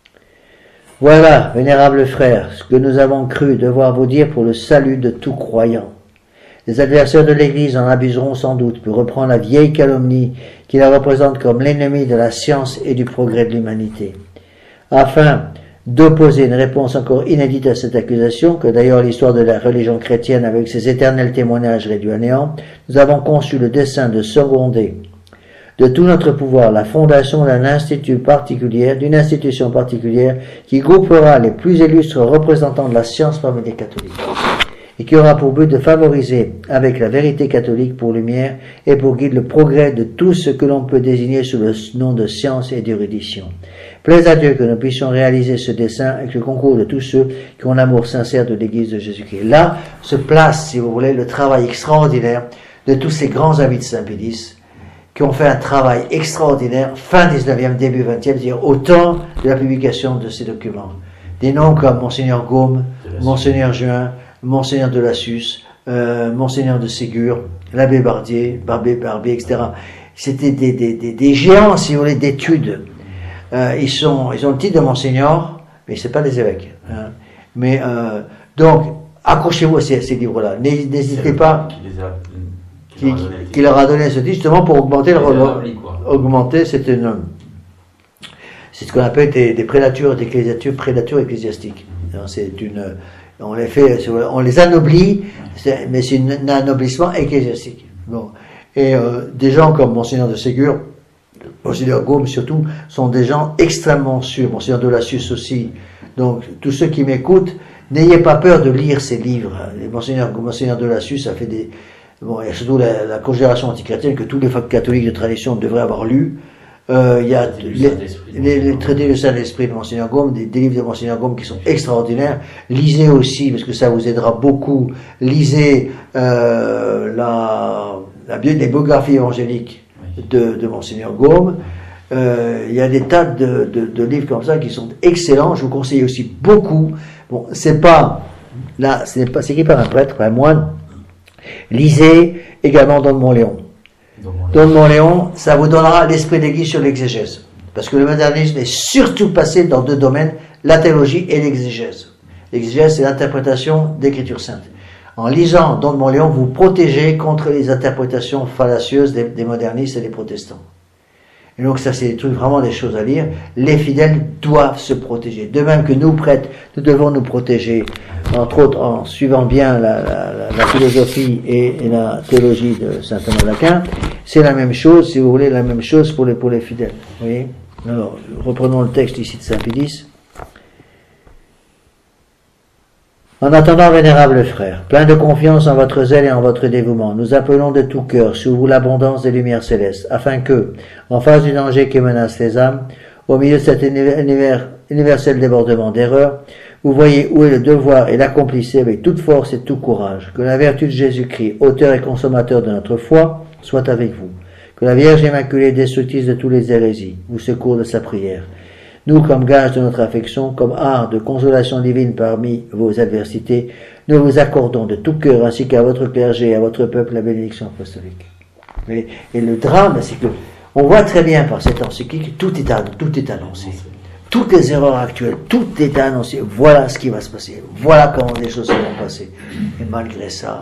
Voilà, vénérables frères, ce que nous avons cru devoir vous dire pour le salut de tout croyant. Les adversaires de l'Église en abuseront sans doute pour reprendre la vieille calomnie qui la représente comme l'ennemi de la science et du progrès de l'humanité. Afin d'opposer une réponse encore inédite à cette accusation, que d'ailleurs l'histoire de la religion chrétienne avec ses éternels témoignages réduit à néant, nous avons conçu le dessein de seconder de tout notre pouvoir la fondation d'un institut particulier, d'une institution particulière qui groupera les plus illustres représentants de la science parmi les catholiques et qui aura pour but de favoriser avec la vérité catholique pour lumière et pour guide le progrès de tout ce que l'on peut désigner sous le nom de science et d'érudition. Plaise à Dieu que nous puissions réaliser ce dessein avec le concours de tous ceux qui ont l'amour sincère de l'Église de Jésus-Christ. Là se place, si vous voulez, le travail extraordinaire de tous ces grands amis de saint Pédis, qui ont fait un travail extraordinaire, fin dix-neuvième, début vingtième, c'est-à-dire au temps de la publication de ces documents. Des noms comme Monseigneur Gaume, Monseigneur Juin, Monseigneur de Lassus, euh, Monseigneur de Ségur, l'abbé Barbier, Barbier, Barbier, et cetera. C'était des, des, des, des géants, si vous voulez, d'études. Euh, ils sont, ils ont le titre de Monseigneur, mais c'est pas des évêques. Hein. Mais euh, donc, accrochez-vous à ces, ces livres-là. N'hésitez pas. Qui, qui leur a donné ce titre justement pour augmenter leur, leur augmenter c'est une c'est ce qu'on appelle des, des prélatures d'ecclésiature prélatures ecclésiastiques. C'est une on les fait on les anoblit, mais c'est un anoblissement ecclésiastique. Bon. Et euh, des gens comme Monseigneur de Ségur Monseigneur Gaume surtout, sont des gens extrêmement sûrs. Monseigneur de la Suisse aussi. Donc, tous ceux qui m'écoutent, n'ayez pas peur de lire ces livres. Monseigneur, Monseigneur de la Suisse a fait des... Bon, il y a surtout la, la Considération antichrétienne que tous les catholiques de tradition devraient avoir lu. Euh, il y a les, les, les traités du Saint-Esprit de Monseigneur Gaume, des, des livres de Monseigneur Gaume qui sont extraordinaires. Lisez aussi, parce que ça vous aidera beaucoup, lisez euh, la, la, les biographies évangéliques de, de Monseigneur Gaume. Euh, il y a des tas de, de, de livres comme ça qui sont excellents. Je vous conseille aussi beaucoup. Bon, c'est pas là, c'est pas c'est écrit par un prêtre, par un moine. Lisez également Don de Montléon. Don de Montléon, ça vous donnera l'esprit d'Église sur l'exégèse. Parce que le modernisme est surtout passé dans deux domaines, la théologie et l'exégèse. L'exégèse, c'est l'interprétation d'Écriture sainte. En lisant Don de Montléon, vous protégez contre les interprétations fallacieuses des, des modernistes et des protestants. Et donc ça, c'est des trucs, vraiment des choses à lire. Les fidèles doivent se protéger. De même que nous, prêtres, nous devons nous protéger, entre autres en suivant bien la, la, la, la philosophie et, et la théologie de saint Thomas d'Aquin. C'est la même chose, si vous voulez, la même chose pour les, pour les fidèles. Vous voyez ? Alors, reprenons le texte ici de saint Pédis. En attendant, vénérables frères, plein de confiance en votre zèle et en votre dévouement, nous appelons de tout cœur sur vous l'abondance des lumières célestes, afin que, en face du danger qui menace les âmes, au milieu de cet univers, universel débordement d'erreurs, vous voyez où est le devoir et l'accomplissez avec toute force et tout courage, que la vertu de Jésus-Christ, auteur et consommateur de notre foi, soit avec vous, que la Vierge Immaculée, destructrice de tous les hérésies, vous secours de sa prière. Nous, comme gage de notre affection, comme art de consolation divine parmi vos adversités, nous vous accordons de tout cœur, ainsi qu'à votre clergé et à votre peuple, la bénédiction apostolique. Et, et le drame, c'est que on voit très bien par cette encyclique que tout est, tout est annoncé. Toutes les erreurs actuelles, tout est annoncé. Voilà ce qui va se passer. Voilà comment les choses vont passer. Et malgré ça,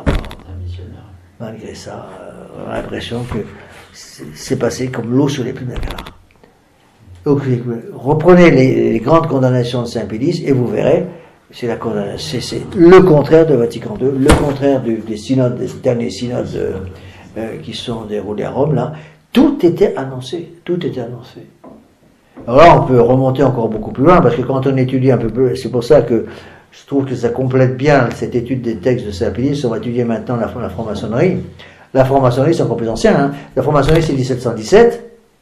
malgré ça, on a l'impression que c'est passé comme l'eau sur les plumes d'un canard. Donc, reprenez les, les grandes condamnations de saint Pédis et vous verrez, c'est la condamnation, c'est le contraire de Vatican deux, le contraire du, des synodes, des derniers synodes euh, euh, qui sont déroulés à Rome là. Tout était annoncé, tout était annoncé. Alors là, on peut remonter encore beaucoup plus loin parce que quand on étudie un peu plus, c'est pour ça que je trouve que ça complète bien cette étude des textes de saint Pédis. On va étudier maintenant la, la franc-maçonnerie. La franc-maçonnerie, c'est encore plus ancien. Hein. La franc-maçonnerie, c'est dix-sept cent dix-sept.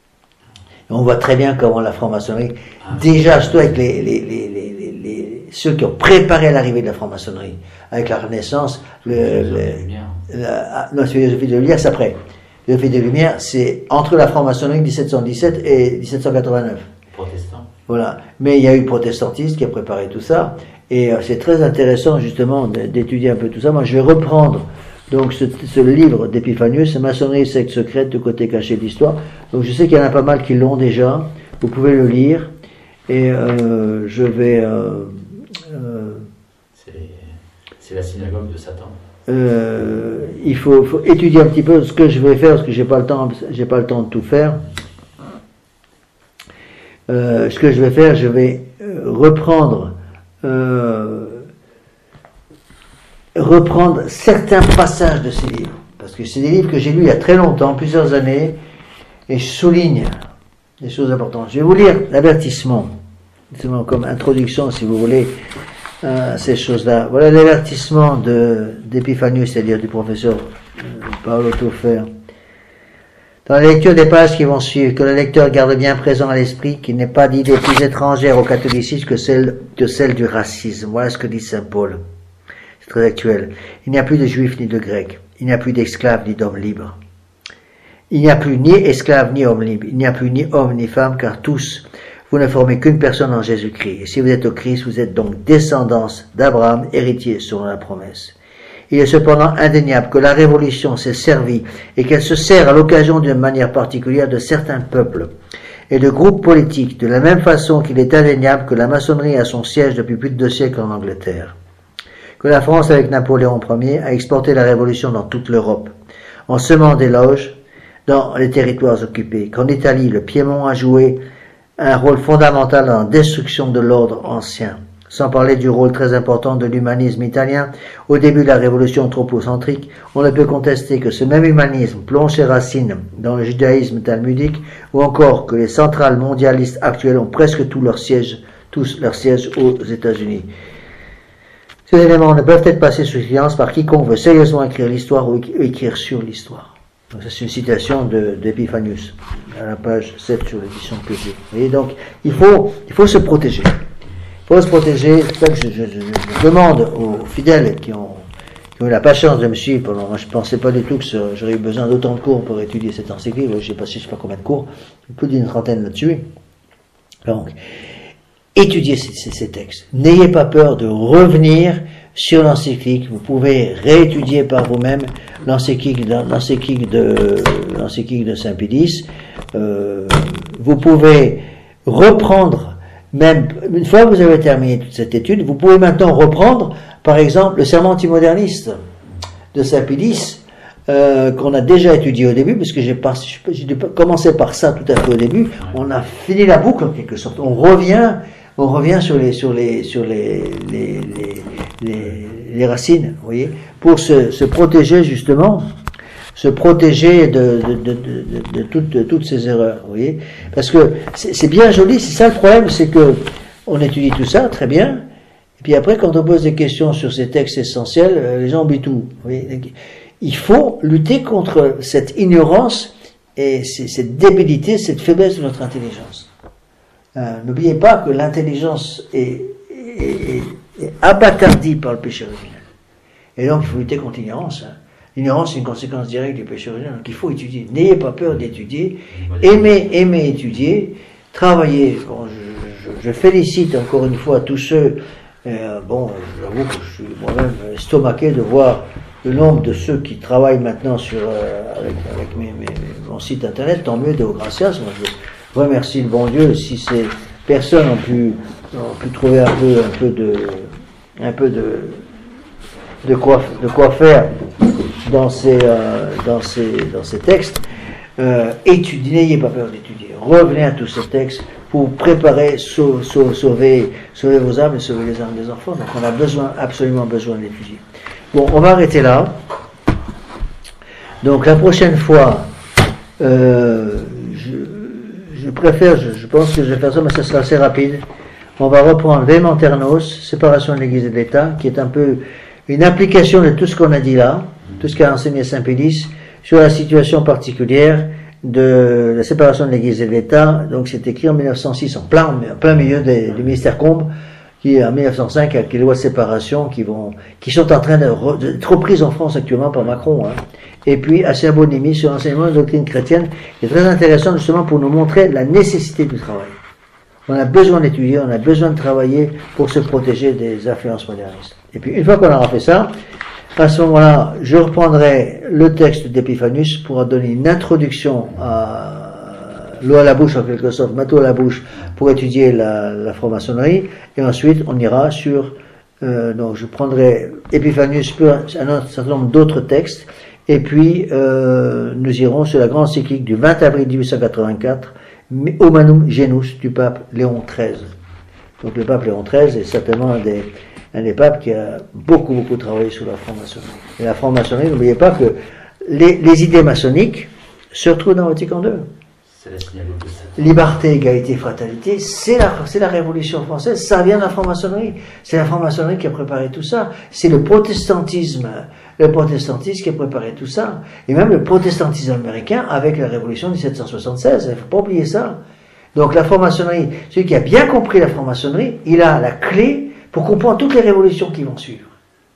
Et on voit très bien comment la franc-maçonnerie, déjà, surtout avec les, les, les, les, les, ceux qui ont préparé l'arrivée de la franc-maçonnerie, avec la Renaissance, le, le, la, non, c'est la philosophie de Lumière, c'est après. La philosophie de Lumière, c'est entre la franc-maçonnerie dix-sept cent dix-sept et dix-sept cent quatre-vingt-neuf. Protestant. Voilà. Mais il y a eu le protestantisme qui a préparé tout ça, et euh, c'est très intéressant, justement, d'étudier un peu tout ça. Moi, je vais reprendre donc ce, ce livre d'Epiphanius, Maçonnerie, secte secrète, de côté caché de l'histoire. Donc je sais qu'il y en a pas mal qui l'ont déjà. Vous pouvez le lire. Et euh, je vais... Euh, euh, c'est la synagogue de Satan. Euh, il faut, faut étudier un petit peu ce que je vais faire, parce que j'ai pas le temps, j'ai pas le temps de tout faire. Euh, ce que je vais faire, je vais reprendre... Euh, reprendre certains passages de ces livres, parce que c'est des livres que j'ai lus il y a très longtemps, plusieurs années, et je souligne des choses importantes. Je vais vous lire l'avertissement, comme introduction, si vous voulez, à ces choses-là. Voilà l'avertissement de, d'Epiphanius, c'est-à-dire du professeur Paolo Toffer. Dans la lecture des pages qui vont suivre, que le lecteur garde bien présent à l'esprit qu'il n'est pas d'idée plus étrangère au catholicisme que celle, que celle du racisme. Voilà ce que dit saint Paul. C'est très actuel. Il n'y a plus de juifs ni de grecs. Il n'y a plus d'esclaves ni d'hommes libres. Il n'y a plus ni esclaves ni hommes libres. Il n'y a plus ni hommes ni femmes, car tous, vous ne formez qu'une personne en Jésus-Christ. Et si vous êtes au Christ, vous êtes donc descendance d'Abraham, héritier selon la promesse. Il est cependant indéniable que la Révolution s'est servie et qu'elle se sert à l'occasion d'une manière particulière de certains peuples et de groupes politiques, de la même façon qu'il est indéniable que la maçonnerie a son siège depuis plus de deux siècles en Angleterre. Que la France, avec Napoléon Ier, a exporté la Révolution dans toute l'Europe, en semant des loges dans les territoires occupés. Qu'en Italie, le Piémont a joué un rôle fondamental dans la destruction de l'ordre ancien, sans parler du rôle très important de l'humanisme italien au début de la révolution anthropocentrique, on ne peut contester que ce même humanisme plonge ses racines dans le judaïsme talmudique, ou encore que les centrales mondialistes actuelles ont presque tous leurs sièges, tous leurs sièges aux États-Unis. Ces éléments ne peuvent être passés sous silence par quiconque veut sérieusement écrire l'histoire ou écrire sur l'histoire. Donc ça, c'est une citation de, d'Epiphanius, à la page sept sur l'édition que j'ai. Vous voyez, donc, il faut, il faut se protéger. Il faut se protéger. C'est ça que je, je, je, je demande aux fidèles qui ont, qui ont eu la patience de me suivre. Pendant, moi, je ne pensais pas du tout que ce, j'aurais eu besoin d'autant de cours pour étudier cette encyclique. J'ai passé je ne sais pas combien de cours, plus d'une trentaine là-dessus. Donc, étudiez ces, ces, ces textes. N'ayez pas peur de revenir sur l'encyclique. Vous pouvez réétudier par vous-même l'encyclique, l'encyclique de, l'encyclique de Saint Pédis. Euh, vous pouvez reprendre, même une fois que vous avez terminé toute cette étude, vous pouvez maintenant reprendre, par exemple, le serment antimoderniste de Saint Pédis, euh, qu'on a déjà étudié au début, parce que j'ai, pas, j'ai commencé par ça tout à fait au début. On a fini la boucle en quelque sorte. On revient On revient sur les sur les sur les les les, les, les racines, vous voyez, pour se, se protéger justement, se protéger de de de de, de, de, toutes, de toutes ces erreurs, vous voyez, parce que c'est, c'est bien joli, c'est ça le problème, c'est que on étudie tout ça très bien, et puis après quand on pose des questions sur ces textes essentiels, les gens oublient tout, vous voyez. Il faut lutter contre cette ignorance et cette débilité, cette faiblesse de notre intelligence. Euh, n'oubliez pas que l'intelligence est, est, est, est abattardie par le péché originel. Et donc il faut lutter contre l'ignorance. Hein. L'ignorance est une conséquence directe du péché originel. Donc il faut étudier. N'ayez pas peur d'étudier. Aimez, aimez étudier. Travaillez. Bon, je, je, je félicite encore une fois tous ceux. Euh, bon, j'avoue que je suis moi-même estomaqué de voir le nombre de ceux qui travaillent maintenant sur euh, avec, avec mes, mes, mon site internet. Tant mieux, Deo Gratias. Moi, je, Je remercie le bon Dieu si ces personnes ont pu, ont pu trouver un peu, un peu de, un peu de, de quoi, de quoi faire dans ces, euh, dans ces, dans ces textes. Euh, étudiez, n'ayez pas peur d'étudier. Revenez à tous ces textes pour préparer, sauver, sauver, sauver vos âmes et sauver les âmes des enfants. Donc on a besoin, absolument besoin d'étudier. Bon, on va arrêter là. Donc la prochaine fois, euh, je, Je préfère, je, je pense que je vais faire ça, mais ça sera assez rapide. On va reprendre Vémenternos, séparation de l'Église et de l'État, qui est un peu une application de tout ce qu'on a dit là, tout ce qu'a enseigné Saint Pédis, sur la situation particulière de la séparation de l'Église et de l'État. Donc c'est écrit en mille neuf cent six, en plein, en plein milieu des, du ministère Combes, qui en mille neuf cent cinq, avec les lois de séparation qui vont, qui sont en train d'être reprises en France actuellement par Macron, hein. Et puis à Saint-Bonimi sur l'enseignement de la doctrine chrétienne, qui est très intéressant justement pour nous montrer la nécessité du travail. On a besoin d'étudier, on a besoin de travailler pour se protéger des influences modernistes. Et puis une fois qu'on aura fait ça, à ce moment-là, je reprendrai le texte d'Epiphanius pour donner une introduction à l'eau à la bouche en quelque sorte, bateau à la bouche, pour étudier la, la franc-maçonnerie, et ensuite on ira sur, euh, donc je prendrai Epiphanius pour un certain nombre d'autres textes, et puis euh, nous irons sur la grande encyclique du vingt avril mille huit cent quatre-vingt-quatre, Humanum Genus du pape Léon treize. Donc le pape Léon treize est certainement un des, un des papes qui a beaucoup beaucoup travaillé sur la franc-maçonnerie. Et la franc-maçonnerie, n'oubliez pas que les, les idées maçonniques se retrouvent dans Vatican deux. Liberté, égalité, fraternité, c'est la, c'est la Révolution française, ça vient de la franc-maçonnerie. C'est la franc-maçonnerie qui a préparé tout ça. C'est le protestantisme, le protestantisme qui a préparé tout ça. Et même le protestantisme américain avec la Révolution de dix-sept cent soixante-seize. Il ne faut pas oublier ça. Donc la franc-maçonnerie, celui qui a bien compris la franc-maçonnerie, il a la clé pour comprendre toutes les révolutions qui vont suivre.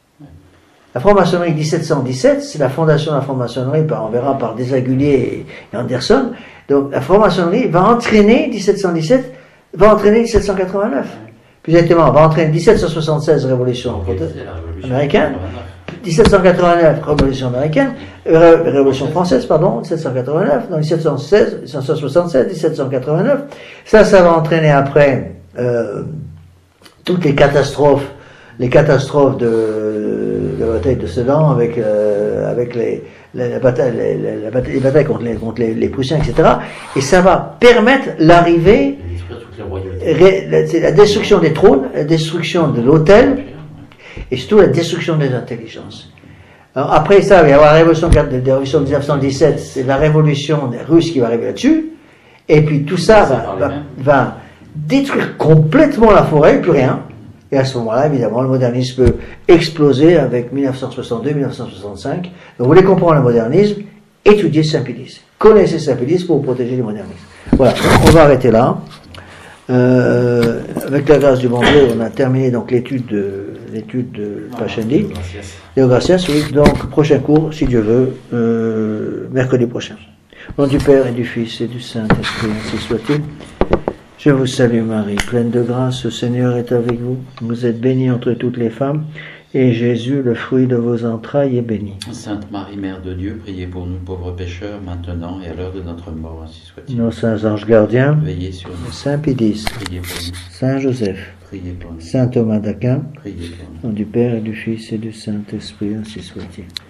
La franc-maçonnerie dix-sept cent dix-sept, c'est la fondation de la franc-maçonnerie, par, on verra par Desaguliers et Anderson. Donc la franc-maçonnerie va entraîner dix-sept cent dix-sept, va entraîner dix-sept cent quatre-vingt-neuf. Plus exactement, va entraîner dix-sept cent soixante-seize, révolution américaine, dix-sept cent quatre-vingt-neuf, révolution américaine, euh, révolution française, pardon, dix-sept cent quatre-vingt-neuf, donc dix-sept cent seize, dix-sept cent soixante-seize, dix-sept cent quatre-vingt-neuf. Ça, ça va entraîner après euh, toutes les catastrophes, les catastrophes de, de la bataille de Sedan avec euh, avec les La, la bataille, la, la, la bataille, les batailles contre les, contre les, les Prussiens, et cetera. Et ça va permettre l'arrivée, c'est la destruction des trônes, la destruction de l'autel, et surtout la destruction des intelligences. Alors après ça, il va y avoir la révolution, la révolution de mille neuf cent dix-sept, c'est la révolution des Russes qui va arriver là-dessus, et puis tout ça va, va, va détruire complètement la forêt, plus rien. Et à ce moment-là, évidemment, le modernisme peut exploser avec mille neuf cent soixante-deux mille neuf cent soixante-cinq. Donc, vous voulez comprendre le modernisme, étudiez Saint-Pédis. Connaissez Saint-Pédis pour vous protéger du modernisme. Voilà, on va arrêter là. Euh, avec la grâce du bon Dieu, on a terminé donc l'étude de l'étude de Pachendi. Léo Gracias, oui. Donc, prochain cours, si Dieu veut, euh, mercredi prochain. Au nom du Père et du Fils et du Saint-Esprit, ainsi soit-il. Je vous salue Marie, pleine de grâce, le Seigneur est avec vous. Vous êtes bénie entre toutes les femmes, et Jésus, le fruit de vos entrailles, est béni. Sainte Marie, Mère de Dieu, priez pour nous pauvres pécheurs, maintenant et à l'heure de notre mort, ainsi soit-il. Nos saints anges gardiens, veillez sur nous. Saint Pédis, priez pour nous. Saint Joseph, priez pour nous. Saint Thomas d'Aquin, priez pour nous. au nom du Père et du Fils et du Saint-Esprit, ainsi soit-il.